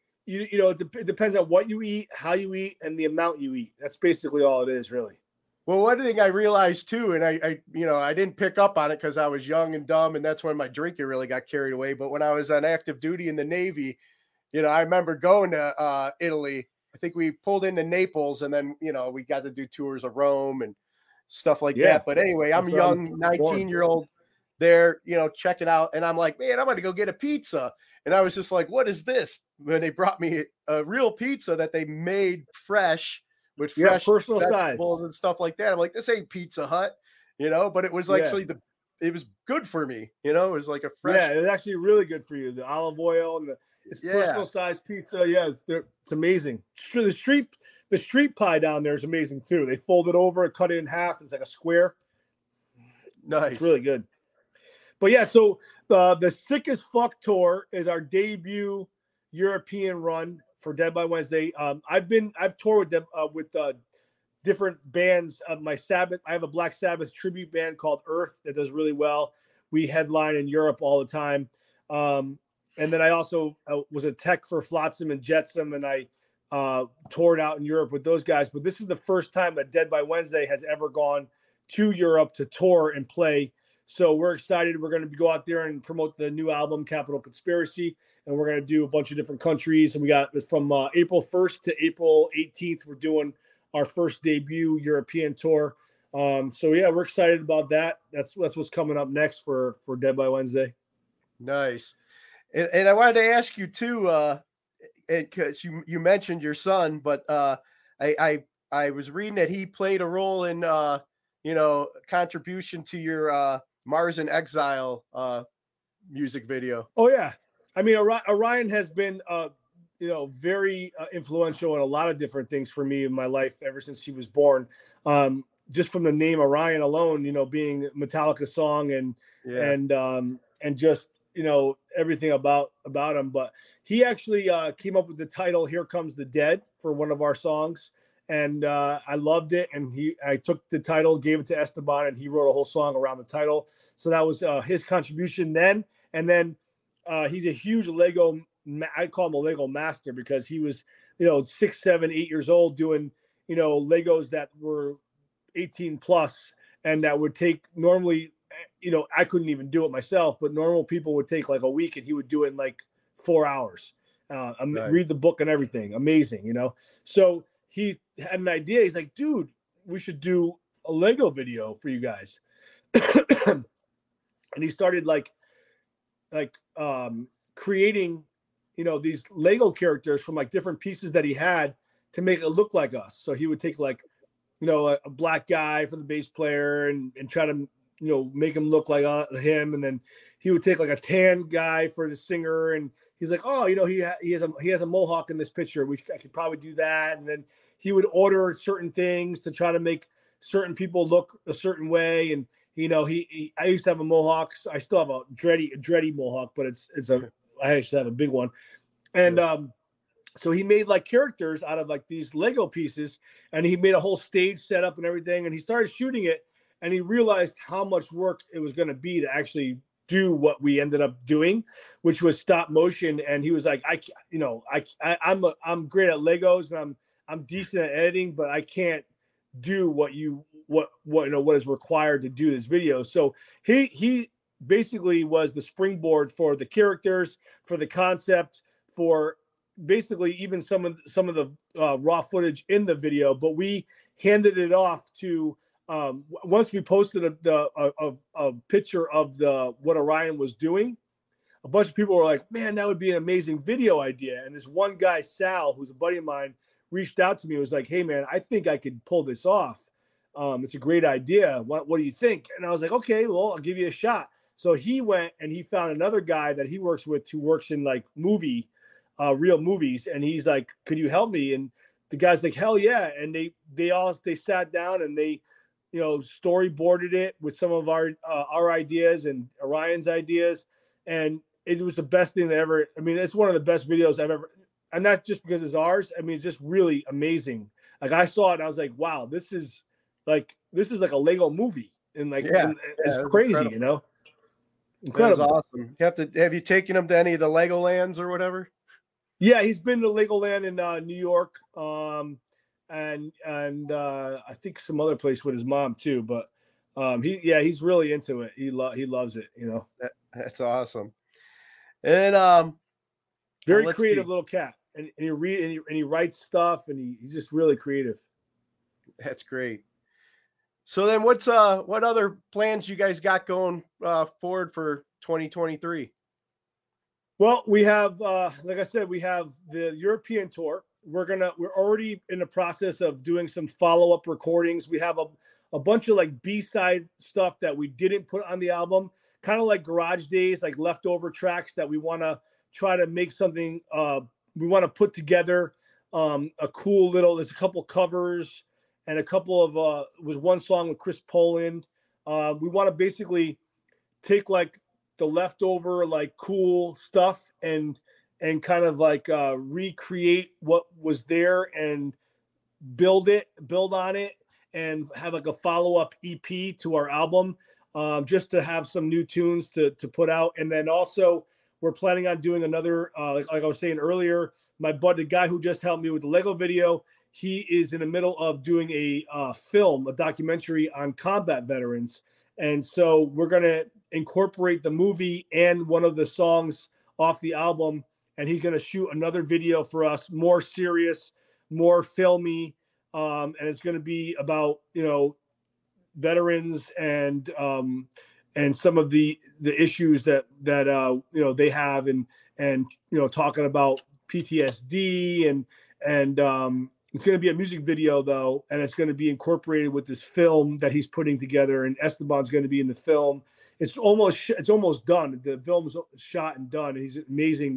it depends on what you eat, how you eat, and the amount you eat. That's basically all it is, really.
Well, one thing I realized too, and I didn't pick up on it because I was young and dumb, and that's when my drinking really got carried away. But when I was on active duty in the Navy, I remember going to Italy. I think we pulled into Naples, and then we got to do tours of Rome and stuff like that. But anyway, I'm a young 19-year-old there, check it out, and I'm like, man, I'm going to go get a pizza. And I was just like, what is this? When they brought me a real pizza that they made fresh with fresh
personal size
and stuff like that. I'm like, this ain't Pizza Hut, but it was actually it was good for me. It was like a fresh.
Yeah, it's actually really good for you. The olive oil and it's personal size pizza. Yeah, it's amazing. The street pie down there is amazing too. They fold it over and cut it in half. It's like a square.
Nice.
It's really good. But yeah, so the Sick as Fuck tour is our debut European run for Dead by Wednesday. I've toured with different bands. My Sabbath, I have a Black Sabbath tribute band called Earth that does really well. We headline in Europe all the time. And then I also was a tech for Flotsam and Jetsam, and I toured out in Europe with those guys. But this is the first time that Dead by Wednesday has ever gone to Europe to tour and play. So we're excited. We're going to go out there and promote the new album, Capital Conspiracy, and we're going to do a bunch of different countries. And we got from April 1st to April 18th, we're doing our first debut European tour. So yeah, we're excited about that. That's what's coming up next for Dead by Wednesday.
Nice. And I wanted to ask you too, because you mentioned your son, but I was reading that he played a role in contribution to your Mars in Exile music video.
Oh yeah, I mean Orion has been very influential in a lot of different things for me in my life ever since he was born. Just from the name Orion alone, being Metallica song and just everything about him. But he actually came up with the title "Here Comes the Dead" for one of our songs. And I loved it. And I took the title, gave it to Esteban, and he wrote a whole song around the title. So that was his contribution then. And then he's a huge Lego. I call him a Lego master because he was, 6, 7, 8 years old doing, Legos that were 18 plus, and that would take normally, I couldn't even do it myself, but normal people would take like a week, and he would do it in like 4 hours.
Nice.
Read the book and everything. Amazing, So he had an idea. He's like, dude, we should do a Lego video for you guys. And he started creating, these Lego characters from like different pieces that he had to make it look like us. So he would take like, a black guy for the bass player and try to, make him look like him. And then he would take like a tan guy for the singer. And he's like, oh, he has a mohawk in this picture. I could probably do that. And then he would order certain things to try to make certain people look a certain way. And, I used to have a mohawk. I still have a dready mohawk, but I used to have a big one. And, so he made like characters out of like these Lego pieces, and he made a whole stage setup and everything. And he started shooting it, and he realized how much work it was going to be to actually do what we ended up doing, which was stop motion. And he was like, I'm great at Legos, and I'm decent at editing, but I can't do what is required to do this video. So he basically was the springboard for the characters, for the concept, for basically even some of the raw footage in the video. But we handed it off to once we posted a picture of what Orion was doing. A bunch of people were like, man, that would be an amazing video idea. And this one guy, Sal, who's a buddy of mine, reached out to me and was like, hey man, I think I could pull this off. It's a great idea. What do you think? And I was like, okay, well, I'll give you a shot. So he went and he found another guy that he works with who works in like real movies. And he's like, could you help me? And the guy's like, hell yeah. And they sat down and they, storyboarded it with some of our ideas and Orion's ideas. And it was the best thing that ever, it's one of the best videos I've ever, and not just because it's ours. It's just really amazing. Like I saw it and I was like, wow, this is like a Lego movie. And like, it's crazy,
incredible.
Incredible.
That's awesome. Have you taken him to any of the Legolands or whatever?
Yeah, he's been to Legoland in New York, and I think some other place with his mom too. But he's really into it. He loves it.
That's awesome. And
very creative little cat, and he writes stuff, and he's just really creative.
That's great. So then, what other plans you guys got going forward for 2023?
Well, we have, like I said, we have the European tour. We're already in the process of doing some follow-up recordings. We have a bunch of like B-side stuff that we didn't put on the album, kind of like Garage Days, like leftover tracks that we want to try to make something. We want to put together a cool little. There's a couple covers and a couple of was one song with Chris Poland. We want to basically take like the leftover like cool stuff and kind of like recreate what was there and build on it and have like a follow-up EP to our album, just to have some new tunes to put out. And then also we're planning on doing another, like I was saying earlier, the guy who just helped me with the Lego video, he is in the middle of doing a documentary on combat veterans. And so we're going to incorporate the movie and one of the songs off the album. And he's going to shoot another video for us, more serious, more filmy. And it's going to be about, veterans and some of the issues that they have and talking about PTSD and it's going to be a music video though. And it's going to be incorporated with this film that he's putting together, and Esteban's going to be in the film. It's almost done. The film's shot and done. He's an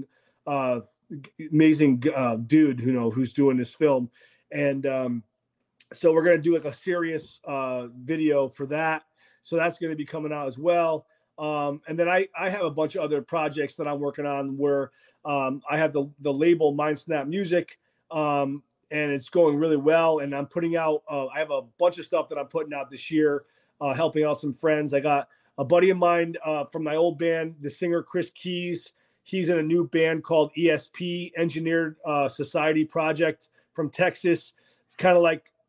amazing dude, who's doing this film. And so we're going to do like a serious video for that. So that's going to be coming out as well. And then I have a bunch of other projects that I'm working on where I have the label Mindsnap Music, and it's going really well. And I'm putting out, I have a bunch of stuff that I'm putting out this year, helping out some friends. I got a buddy of mine from my old band, the singer Chris Keys. He's in a new band called ESP, Engineered Society Project from Texas. It's kind of like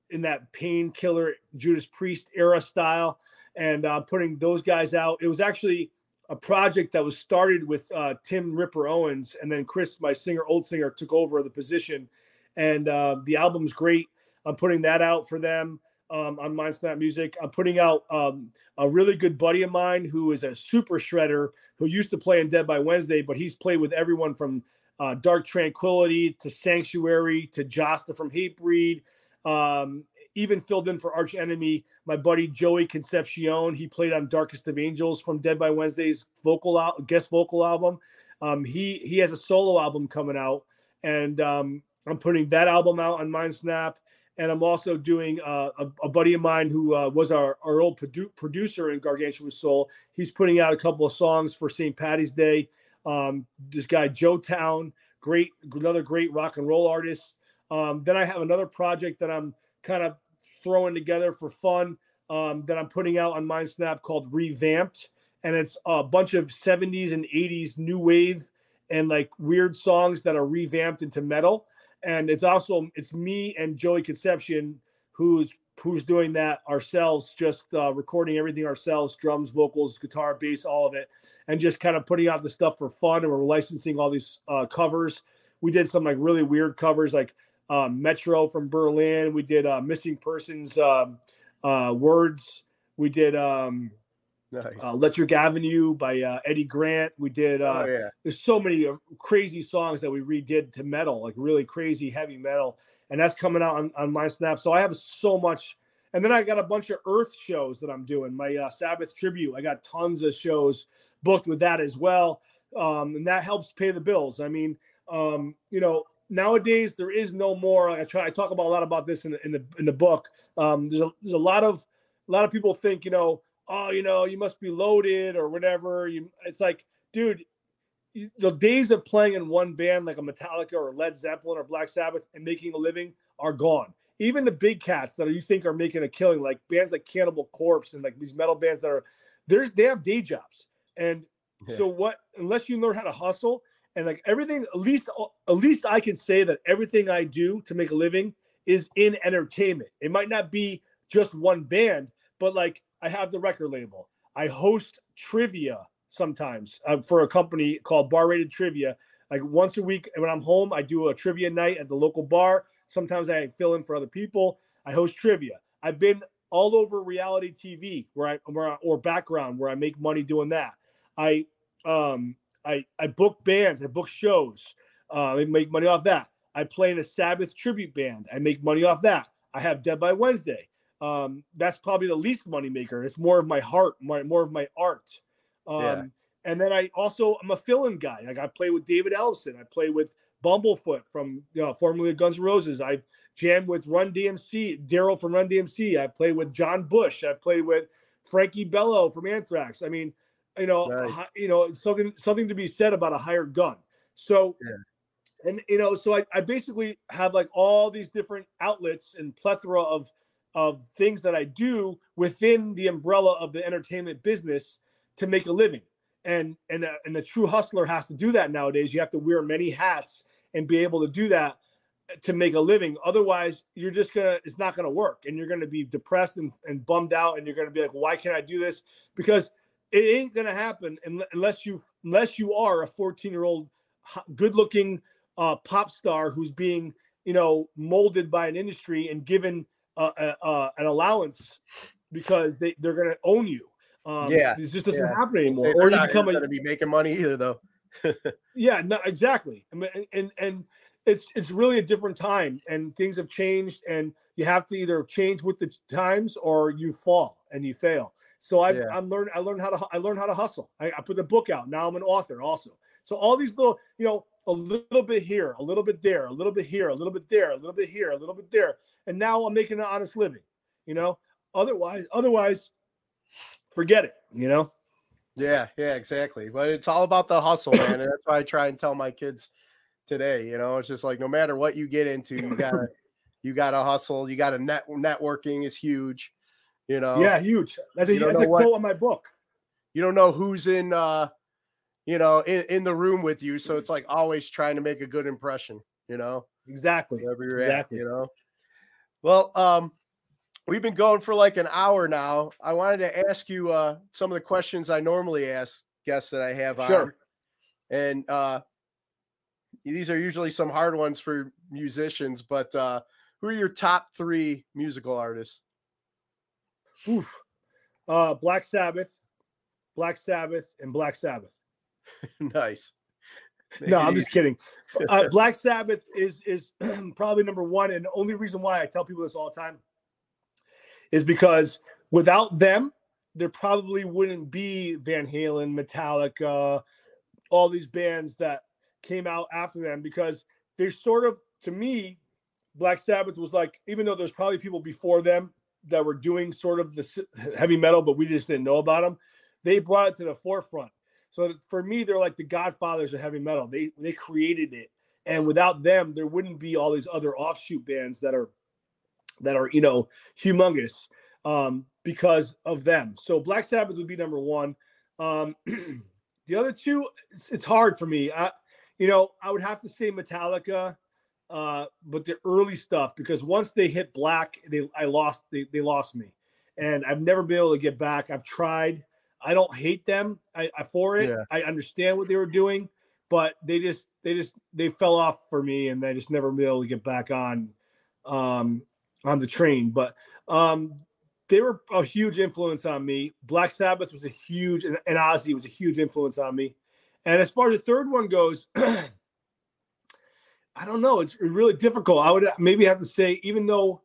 in that Painkiller Judas Priest era style, and putting those guys out. It was actually a project that was started with Tim Ripper Owens, and then Chris, my old singer, took over the position. And the album's great. I'm putting that out for them on Mindsnap Music. I'm putting out a really good buddy of mine who is a super shredder who used to play in Dead by Wednesday, but he's played with everyone from Dark Tranquility to Sanctuary to Josta from Hatebreed, even filled in for Arch Enemy. My buddy Joey Concepcion, he played on Darkest of Angels from Dead by Wednesday's guest vocal album. He has a solo album coming out, and I'm putting that album out on Mindsnap. And I'm also doing a buddy of mine who was our old producer in Gargantuan Soul. He's putting out a couple of songs for St. Patty's Day. This guy, Joe Town, another great rock and roll artist. Then I have another project that I'm kind of throwing together for fun that I'm putting out on Mindsnap called Revamped. And it's a bunch of 70s and 80s new wave and like weird songs that are revamped into metal. And it's me and Joey Concepcion who's doing that ourselves, just recording everything ourselves, drums, vocals, guitar, bass, all of it, and just kind of putting out the stuff for fun. And we're licensing all these covers. We did some like really weird covers, like Metro from Berlin. We did Missing Persons Words. We did Electric Avenue by Eddie Grant. We did there's so many crazy songs that we redid to metal, like really crazy heavy metal, and that's coming out on Mindsnap. So I have so much. And then I got a bunch of Earth shows that I'm doing. My Sabbath tribute, I got tons of shows booked with that as well, and that helps pay the bills. I mean, nowadays there is no more. I talk about a lot about this in the book. There's a lot of people think, oh, you must be loaded or whatever. It's like, dude, the days of playing in one band like a Metallica or Led Zeppelin or Black Sabbath and making a living are gone. Even the big cats that you think are making a killing, like bands like Cannibal Corpse and like these metal bands that they have day jobs. And so unless you learn how to hustle and like everything, at least I can say that everything I do to make a living is in entertainment. It might not be just one band, but like, I have the record label. I host trivia sometimes for a company called Bar Rated Trivia. Like once a week when I'm home, I do a trivia night at the local bar. Sometimes I fill in for other people. I host trivia. I've been all over reality TV or background where I make money doing that. I book bands. I book shows. I make money off that. I play in a Sabbath tribute band. I make money off that. I have Dead by Wednesday. That's probably the least money maker. It's more of my heart, more of my art. And then I'm a fill-in guy. Like I play with David Ellison. I play with Bumblefoot from formerly Guns N' Roses. I've jammed with Run DMC, Daryl from Run DMC. I play with John Bush. I play with Frankie Bello from Anthrax. I mean, nice. Something to be said about a hired gun. So, and so I basically have like all these different outlets and plethora of things that I do within the umbrella of the entertainment business to make a living. And a true hustler has to do that nowadays. You have to wear many hats and be able to do that to make a living. Otherwise, it's not going to work. And you're going to be depressed and bummed out. And you're going to be like, why can't I do this? Because it ain't going to happen unless you are a 14-year-old good looking pop star who's being, molded by an industry and given an allowance because they're going to own you. This just doesn't happen anymore.
Or you become going to be making money either, though.
Yeah, no, exactly. I mean, and it's really a different time, and things have changed, and you have to either change with the times or you fall and you fail. So I learned how to hustle. I put the book out. Now I'm an author also. So all these little, a little bit here, a little bit there, a little bit here, a little bit there, a little bit here, a little bit there. And now I'm making an honest living, otherwise forget it,
Yeah, exactly. But it's all about the hustle, man. And that's why I try and tell my kids today, it's just like, no matter what you get into, you gotta hustle. You gotta networking is huge,
Yeah, huge. That's a quote on my book.
You don't know who's in in the room with you. So it's like always trying to make a good impression,
Exactly.
Wherever you're
exactly.
at, Well, we've been going for like an hour now. I wanted to ask you some of the questions I normally ask guests that I have on.
Sure.
And these are usually some hard ones for musicians, but who are your top 3 musical artists?
Oof. Black Sabbath, and Black Sabbath.
Nice.
No, I'm just kidding. Black Sabbath is probably number one, and the only reason why I tell people this all the time is because without them, there probably wouldn't be Van Halen, Metallica, all these bands that came out after them, because they're sort of, to me, Black Sabbath was like, even though there's probably people before them that were doing sort of the heavy metal, but we just didn't know about them, they brought it to the forefront. So for me, they're like the godfathers of heavy metal. They created it, and without them, there wouldn't be all these other offshoot bands that are humongous because of them. So Black Sabbath would be number one. The other two, it's hard for me. I would have to say Metallica, but the early stuff, because once they hit black, they lost me, and I've never been able to get back. I've tried. I don't hate them. I for it.
Yeah.
I understand what they were doing, but they fell off for me, and I just never been able to get back on the train. But they were a huge influence on me. Black Sabbath was a huge, and Ozzy was a huge influence on me. And as far as the third one goes, I don't know. It's really difficult. I would maybe have to say, even though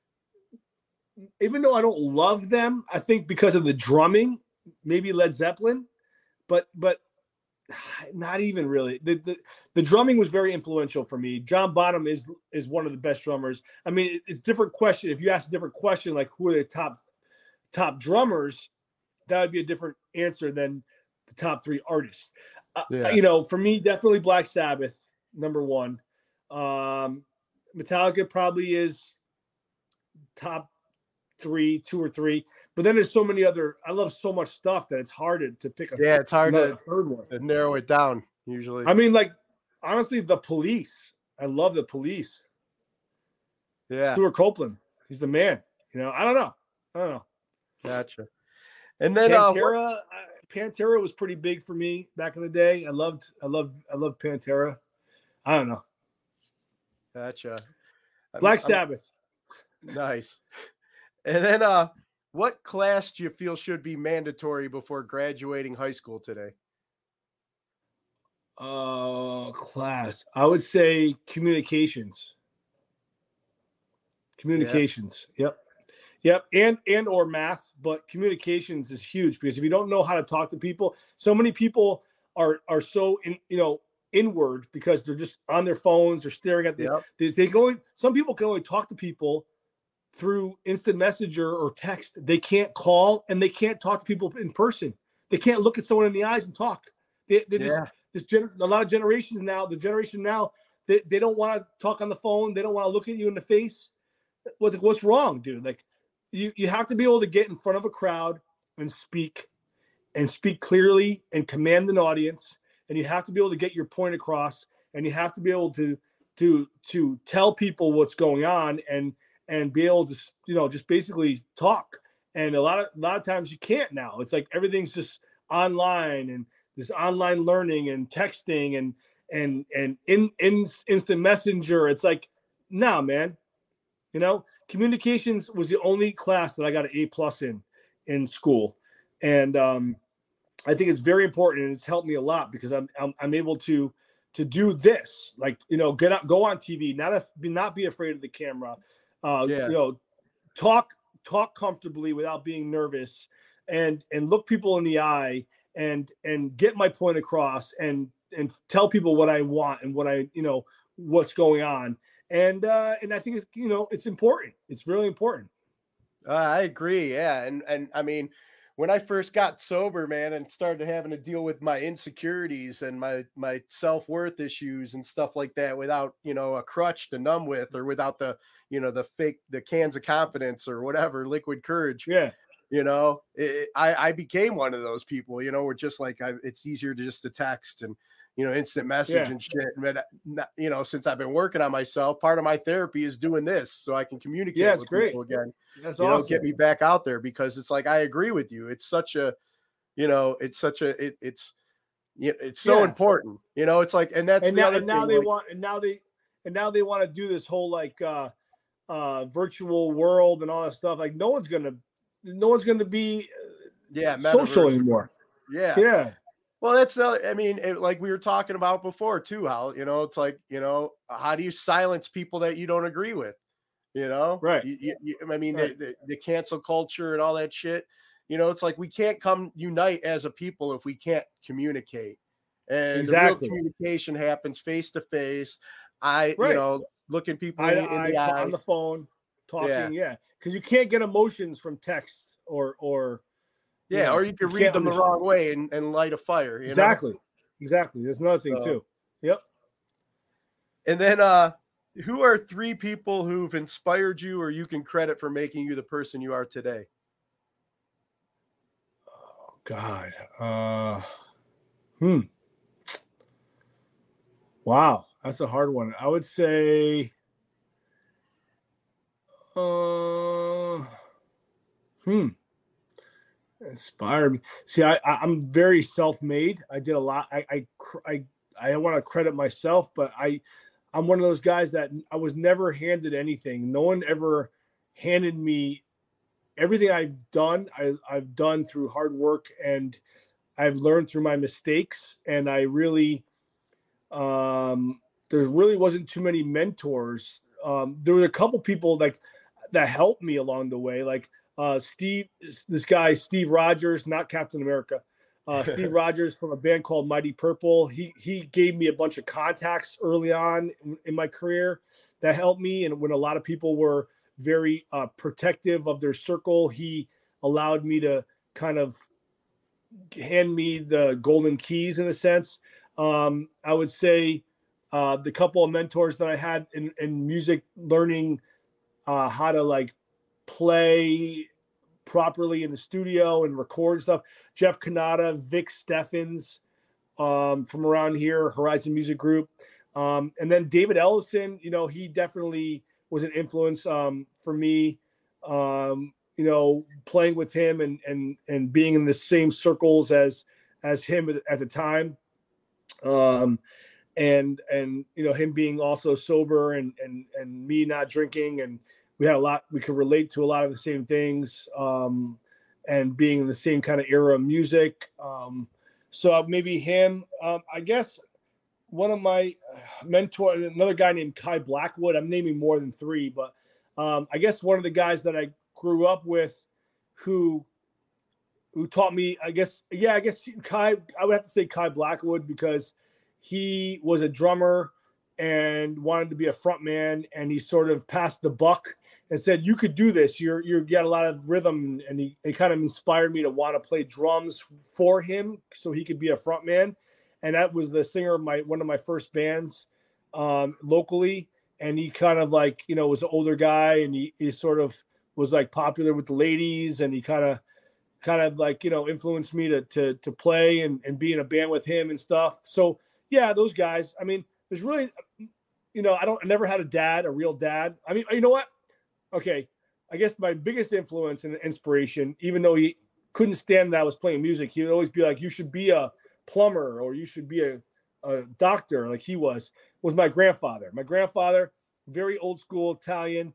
I don't love them, I think because of the drumming, maybe Led Zeppelin, but not even really. The drumming was very influential for me. John Bonham is one of the best drummers. I mean, it's a different question. If you ask a different question, like who are the top drummers, that would be a different answer than the top 3 artists. For me, definitely Black Sabbath, number one. Metallica probably is top 2 or 3, but then there's so many other. I love so much stuff that it's hard to pick
it's hard
to third one.
To narrow it down usually.
I mean, like, honestly, the Police. I love the Police.
Yeah,
Stuart Copeland, he's the man. I don't know.
Gotcha. And then
Pantera was pretty big for me back in the day. I loved Pantera. I don't know.
Gotcha.
Black Sabbath.
Nice. And then what class do you feel should be mandatory before graduating high school today?
Class. I would say communications. Yep. And or math, but communications is huge, because if you don't know how to talk to people, so many people are so inward because they're just on their phones, they're staring at some people can only talk to people through instant messenger or text. They can't call, and they can't talk to people in person. They can't look at someone in the eyes and talk. A lot of generations now, they don't want to talk on the phone. They don't want to look at you in the face. What's wrong, dude? Like, you have to be able to get in front of a crowd and speak clearly and command an audience. And you have to be able to get your point across, and you have to be able to tell people what's going on and be able to, just basically talk. And a lot of times you can't now. It's like everything's just online, and this online learning and texting and instant messenger. It's like, nah, man. Communications was the only class that I got an A+ in school, and I think it's very important, and it's helped me a lot, because I'm able to do this, like, get out, go on TV, not be afraid of the camera, talk comfortably without being nervous, and look people in the eye, and get my point across, and tell people what I want and what what's going on. And I think it's important. It's really important.
I agree. Yeah. And I mean, when I first got sober, man, and started having to deal with my insecurities and my self-worth issues and stuff like that, without, a crutch to numb with, or without the cans of confidence or whatever, liquid courage.
Yeah.
I became one of those people, where just like it's easier to just to text and, instant message
Yeah.
and shit. But, since I've been working on myself, part of my therapy is doing this so I can communicate
Yeah, it's
with
great.
people again.
That's awesome.
Get me back out there, because it's like, I agree with you. It's such a, it's such a, it's so important. It's like, and that's the other
and now
thing.
they
Like,
want to do this whole like virtual world and all that stuff. Like no one's gonna be social
metaverse.
anymore.
Yeah.
Yeah.
Well, like we were talking about before too, how, it's like, how do you silence people that you don't agree with?
Right.
Right. The cancel culture and all that shit, it's like, we can't come unite as a people if we can't communicate. And
Exactly.
the real communication happens face to face. Looking people in the eye.
On the phone, talking.
Yeah.
Yeah. Because you can't get emotions from text or
or you can read them the wrong way and light a fire.
Exactly. There's another thing too. Yep.
And then who are 3 people who've inspired you or you can credit for making you the person you are today?
Oh God. Wow, that's a hard one. I would say inspired me. See, I'm very self-made. I did a lot. I want to credit myself, but I'm one of those guys that I was never handed anything. No one ever handed me everything I've done. I've done through hard work, and I've learned through my mistakes. And I really, there really wasn't too many mentors. There were a couple people like that helped me along the way, like Steve Rogers, not Captain America. Steve Rogers from a band called Mighty Purple. He gave me a bunch of contacts early on in my career that helped me. And when a lot of people were very protective of their circle, he allowed me to kind of hand me the golden keys in a sense. I would say the couple of mentors that I had in music, learning how to like play properly in the studio and record stuff. Jeff Kanata, Vic Steffens from around here, Horizon Music Group. And then David Ellison, he definitely was an influence for me, playing with him and being in the same circles as him at the time. And him being also sober and me not drinking, and we could relate to a lot of the same things, and being in the same kind of era of music. So maybe him. I guess one of my mentors, another guy named Kai Blackwood. I'm naming more than 3, but I guess one of the guys that I grew up with, who taught me. I guess Kai. I would have to say Kai Blackwood, because he was a drummer and wanted to be a front man, and he sort of passed the buck and said, "You could do this. You got a lot of rhythm," and he kind of inspired me to want to play drums for him so he could be a front man. And that was the singer of one of my first bands locally. And he kind of like, was an older guy, and he sort of was like popular with the ladies, and he kind of like, influenced me to play and be in a band with him and stuff. So yeah, those guys. I mean, there's really, I never had a real dad. I mean, you know what? Okay. I guess my biggest influence and inspiration, even though he couldn't stand that I was playing music, he would always be like, you should be a plumber, or you should be a doctor, like he was my grandfather. My grandfather, very old school Italian.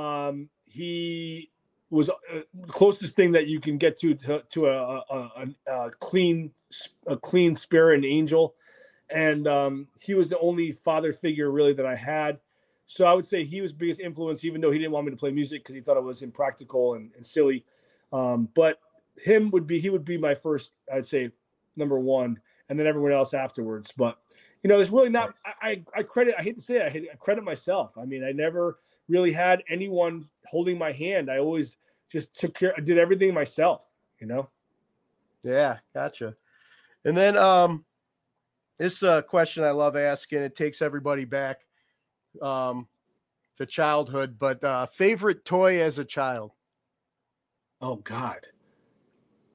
He was the closest thing that you can get to a clean spirit, an angel. And he was the only father figure really that I had. So I would say he was biggest influence, even though he didn't want me to play music because he thought it was impractical and silly. But he would be my first, I'd say, number 1, and then everyone else afterwards. But there's really not. I hate to say it, I credit myself. I mean, I never really had anyone holding my hand. I always just took care. I did everything myself.
Yeah, gotcha. And then this question I love asking. It takes everybody back to childhood. But favorite toy as a child?
Oh God.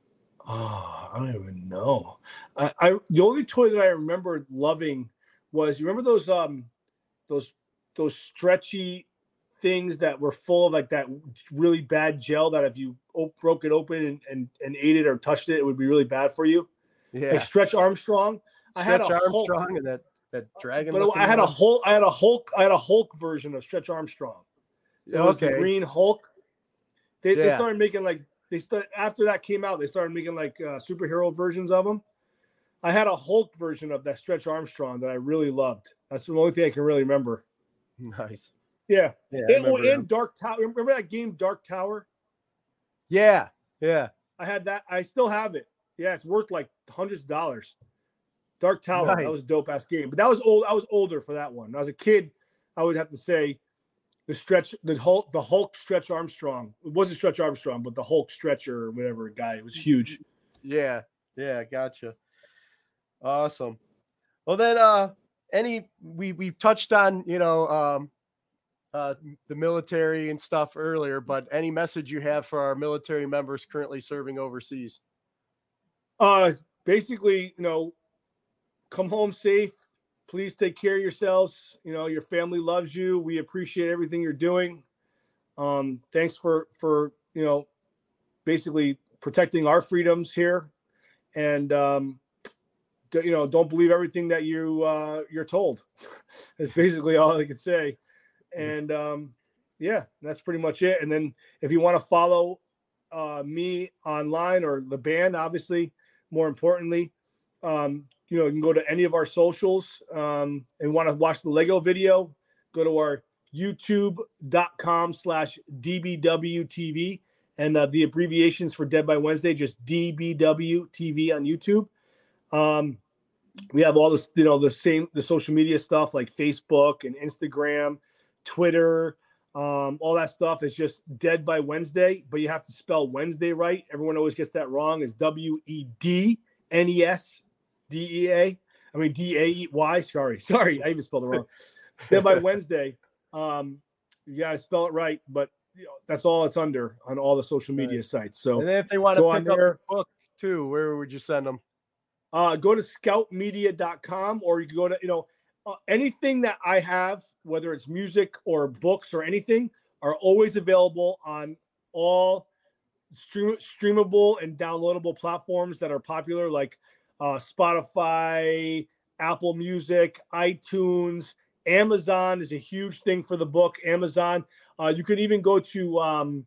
Oh, I don't even know. I the only toy that I remember loving was, you remember those those stretchy things that were full of like that really bad gel that if you broke it open and ate it or touched it, it would be really bad for you.
Yeah.
Like Stretch Armstrong. I had
Stretch
a Hulk,
Armstrong and that dragon.
but I had a Hulk. I had a Hulk version of Stretch Armstrong. It was the Green Hulk. They started making after that came out, they started making like superhero versions of them. I had a Hulk version of that Stretch Armstrong that I really loved. That's the only thing I can really remember.
Nice.
Yeah.
And
Dark Tower. Remember that game, Dark Tower?
Yeah.
I had that. I still have it. Yeah, it's worth like hundreds of dollars. Dark Tower.
Nice.
That was a dope ass game. But that was old. I was older for that one. As a kid, I would have to say the Hulk Stretch Armstrong. It wasn't Stretch Armstrong, but the Hulk Stretcher or whatever guy. It was huge.
Yeah, gotcha. Awesome. Well then we touched on, the military and stuff earlier, but any message you have for our military members currently serving overseas?
Basically, come home safe. Please take care of yourselves. Your family loves you. We appreciate everything you're doing. Thanks for basically protecting our freedoms here. And don't believe everything that you're told. That's basically all I can say. And that's pretty much it. And then if you want to follow me online or the band, obviously, more importantly, you can go to any of our socials and want to watch the Lego video, go to our youtube.com/DBWTV, and the abbreviations for Dead by Wednesday, just DBWTV on YouTube. We have all this, the social media stuff like Facebook and Instagram, Twitter, all that stuff is just Dead by Wednesday, but you have to spell Wednesday right. Everyone always gets that wrong. It's WEDNESDEA. I mean DAEY. Sorry, I even spelled it wrong. Dead by Wednesday. You gotta spell it right, but that's all it's under on all the social media sites. So,
and then if they want to pick up the book too, where would you send them?
Go to scoutmedia.com, or you can go to anything that I have, whether it's music or books or anything, are always available on all streamable and downloadable platforms that are popular, like Spotify, Apple Music, iTunes. Amazon is a huge thing for the book. Amazon. You can even go to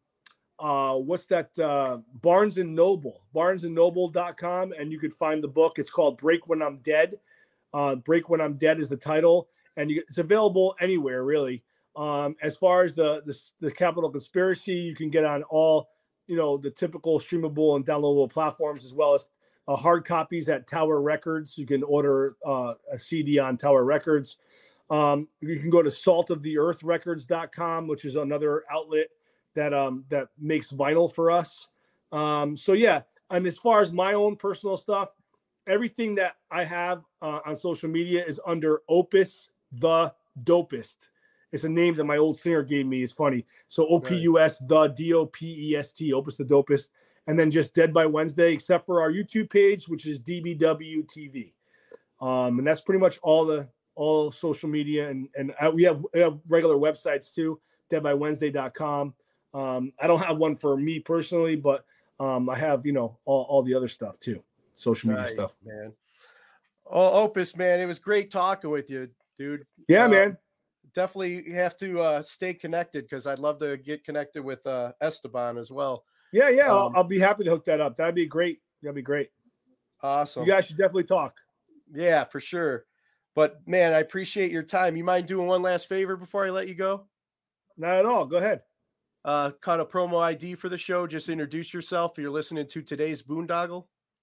Barnes and Noble, barnesandnoble.com, and you could find the book. It's called Break When I'm Dead. Break When I'm Dead is the title, and it's available anywhere really. As far as the Capitol Conspiracy, you can get on all the typical streamable and downloadable platforms, as well as hard copies at Tower Records. You can order a CD on Tower Records. You can go to saltoftheearthrecords.com, which is another outlet that makes vinyl for us. So yeah, and as far as my own personal stuff, everything that I have on social media is under Opus the Dopest. It's a name that my old singer gave me. It's funny. So OPUS the DOPEST, Opus the Dopest, and then just Dead by Wednesday, except for our YouTube page, which is DBWTV. And that's pretty much all social media, and we have regular websites too, deadbywednesday.com. I don't have one for me personally, but I have all the other stuff too, social media stuff.
Man. Oh, Opus, man, it was great talking with you, dude.
Yeah, man.
Definitely have to stay connected, because I'd love to get connected with Esteban as well.
Yeah, I'll be happy to hook that up. That'd be great.
Awesome.
You guys should definitely talk.
Yeah, for sure. But man, I appreciate your time. You mind doing one last favor before I let you go?
Not at all. Go ahead.
Cut a promo ID for the show. Just introduce yourself. You're listening to today's Boondoggle.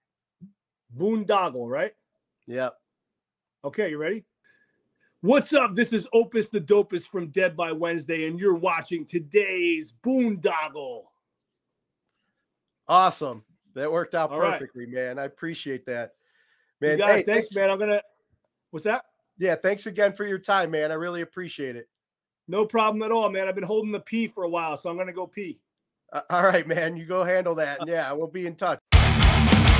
Boondoggle, right?
Yeah.
Okay, you ready? What's up? This is Opus the Dopest from Dead by Wednesday, and you're watching today's Boondoggle.
Awesome. That worked out perfectly, man. I appreciate that. Man,
hey, thanks, man. What's that?
Yeah, thanks again for your time, man. I really appreciate it.
No problem at all, man. I've been holding the pee for a while, so I'm going to go pee.
All right, man. You go handle that. Yeah, we'll be in touch.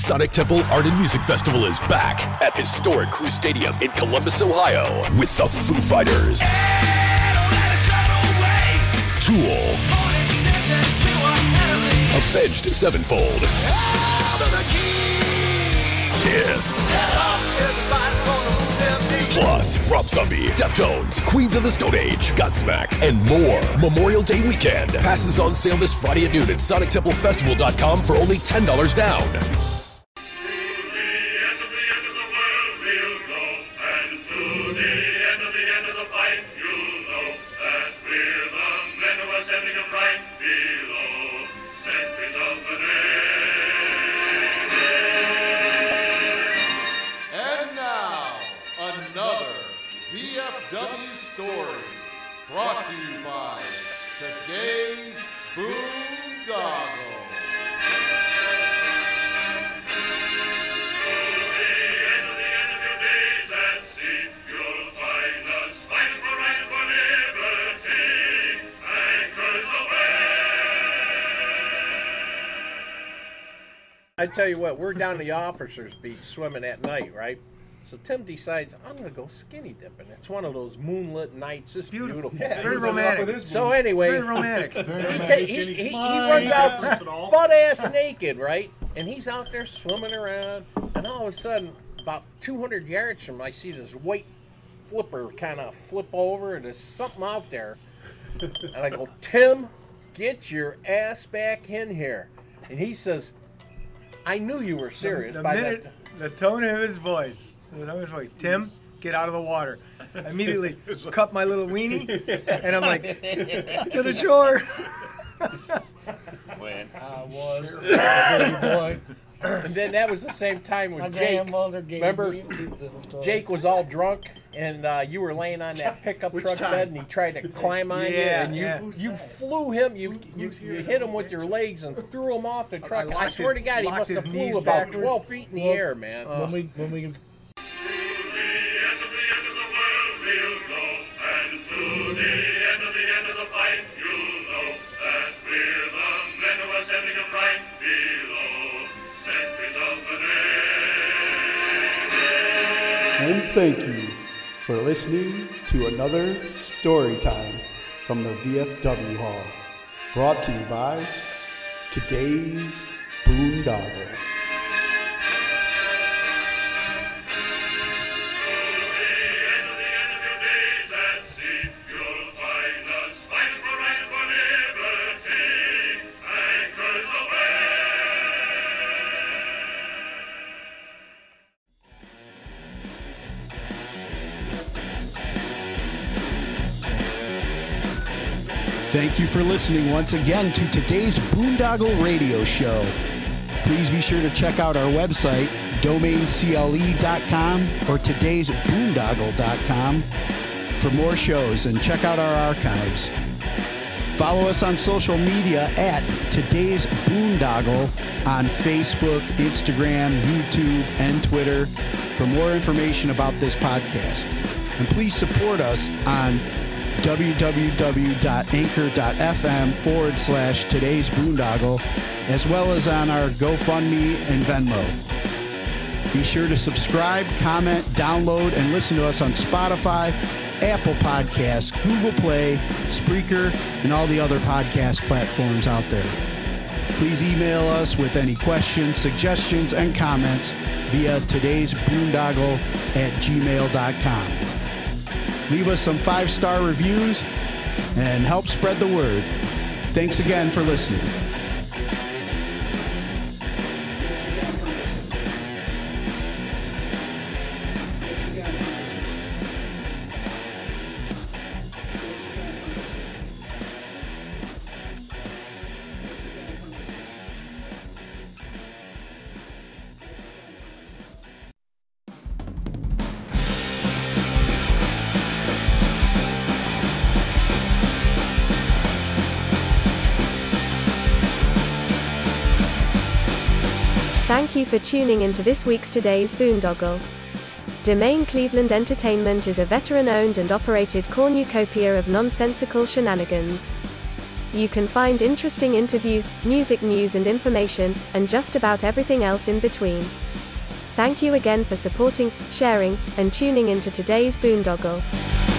Sonic Temple Art and Music Festival is back at historic Crew Stadium in Columbus, Ohio, with the Foo Fighters, Tool, Avenged Sevenfold, Kiss, plus Rob Zombie, Deftones, Queens of the Stone Age, Godsmack, and more. Memorial Day weekend. Passes on sale this Friday at noon at SonicTempleFestival.com for only $10 down.
And now, another VFW story brought to you by Today's Boondoggle.
I tell you what, we're down the officers' beach swimming at night, right? So Tim decides, I'm going to go skinny dipping. It's one of those moonlit nights. It's beautiful.
Yeah, very romantic.
So anyway,
Very romantic.
he runs out butt-ass naked, right? And he's out there swimming around. And all of a sudden, about 200 yards from him, I see this white flipper kind of flip over. And there's something out there. And I go, Tim, get your ass back in here. And he says, I knew you were serious.
The
by
minute, the tone of his voice. Tim, get out of the water. I immediately cut my little weenie, and I'm like, to the shore.
When
I was a baby boy.
And then that was the same time
My
with Jake.
grandmother gave
Remember,
me a little toy.
Jake was all drunk, and you were laying on that pickup
Which
truck
time?
bed, and he tried to climb on you,
Yeah,
and
yeah.
you flew him. You hit him with your legs and threw him off the truck. I
locked
swear
his-
to God, he
locked
must have
his
flew
knees
about
backwards.
12 feet in the
Well,
air, man.
when we
And thank you for listening to another story time from the VFW Hall, brought to you by Today's Boondoggle.
Thank you for listening once again to today's Boondoggle Radio Show. Please be sure to check out our website, domaincle.com or todaysboondoggle.com for more shows, and check out our archives. Follow us on social media at Today's Boondoggle on Facebook, Instagram, YouTube, and Twitter for more information about this podcast. And please support us on www.anchor.fm/Today's Boondoggle, as well as on our GoFundMe and Venmo. Be sure to subscribe, comment, download, and listen to us on Spotify, Apple Podcasts, Google Play, Spreaker, and all the other podcast platforms out there. Please email us with any questions, suggestions, and comments via todaysboondoggle@gmail.com. Leave us some 5-star reviews and help spread the word. Thanks again for listening.
Thank you for tuning into this week's Today's Boondoggle. Domain Cleveland Entertainment is a veteran-owned and operated cornucopia of nonsensical shenanigans. You can find interesting interviews, music news and information, and just about everything else in between. Thank you again for supporting, sharing, and tuning into today's Boondoggle.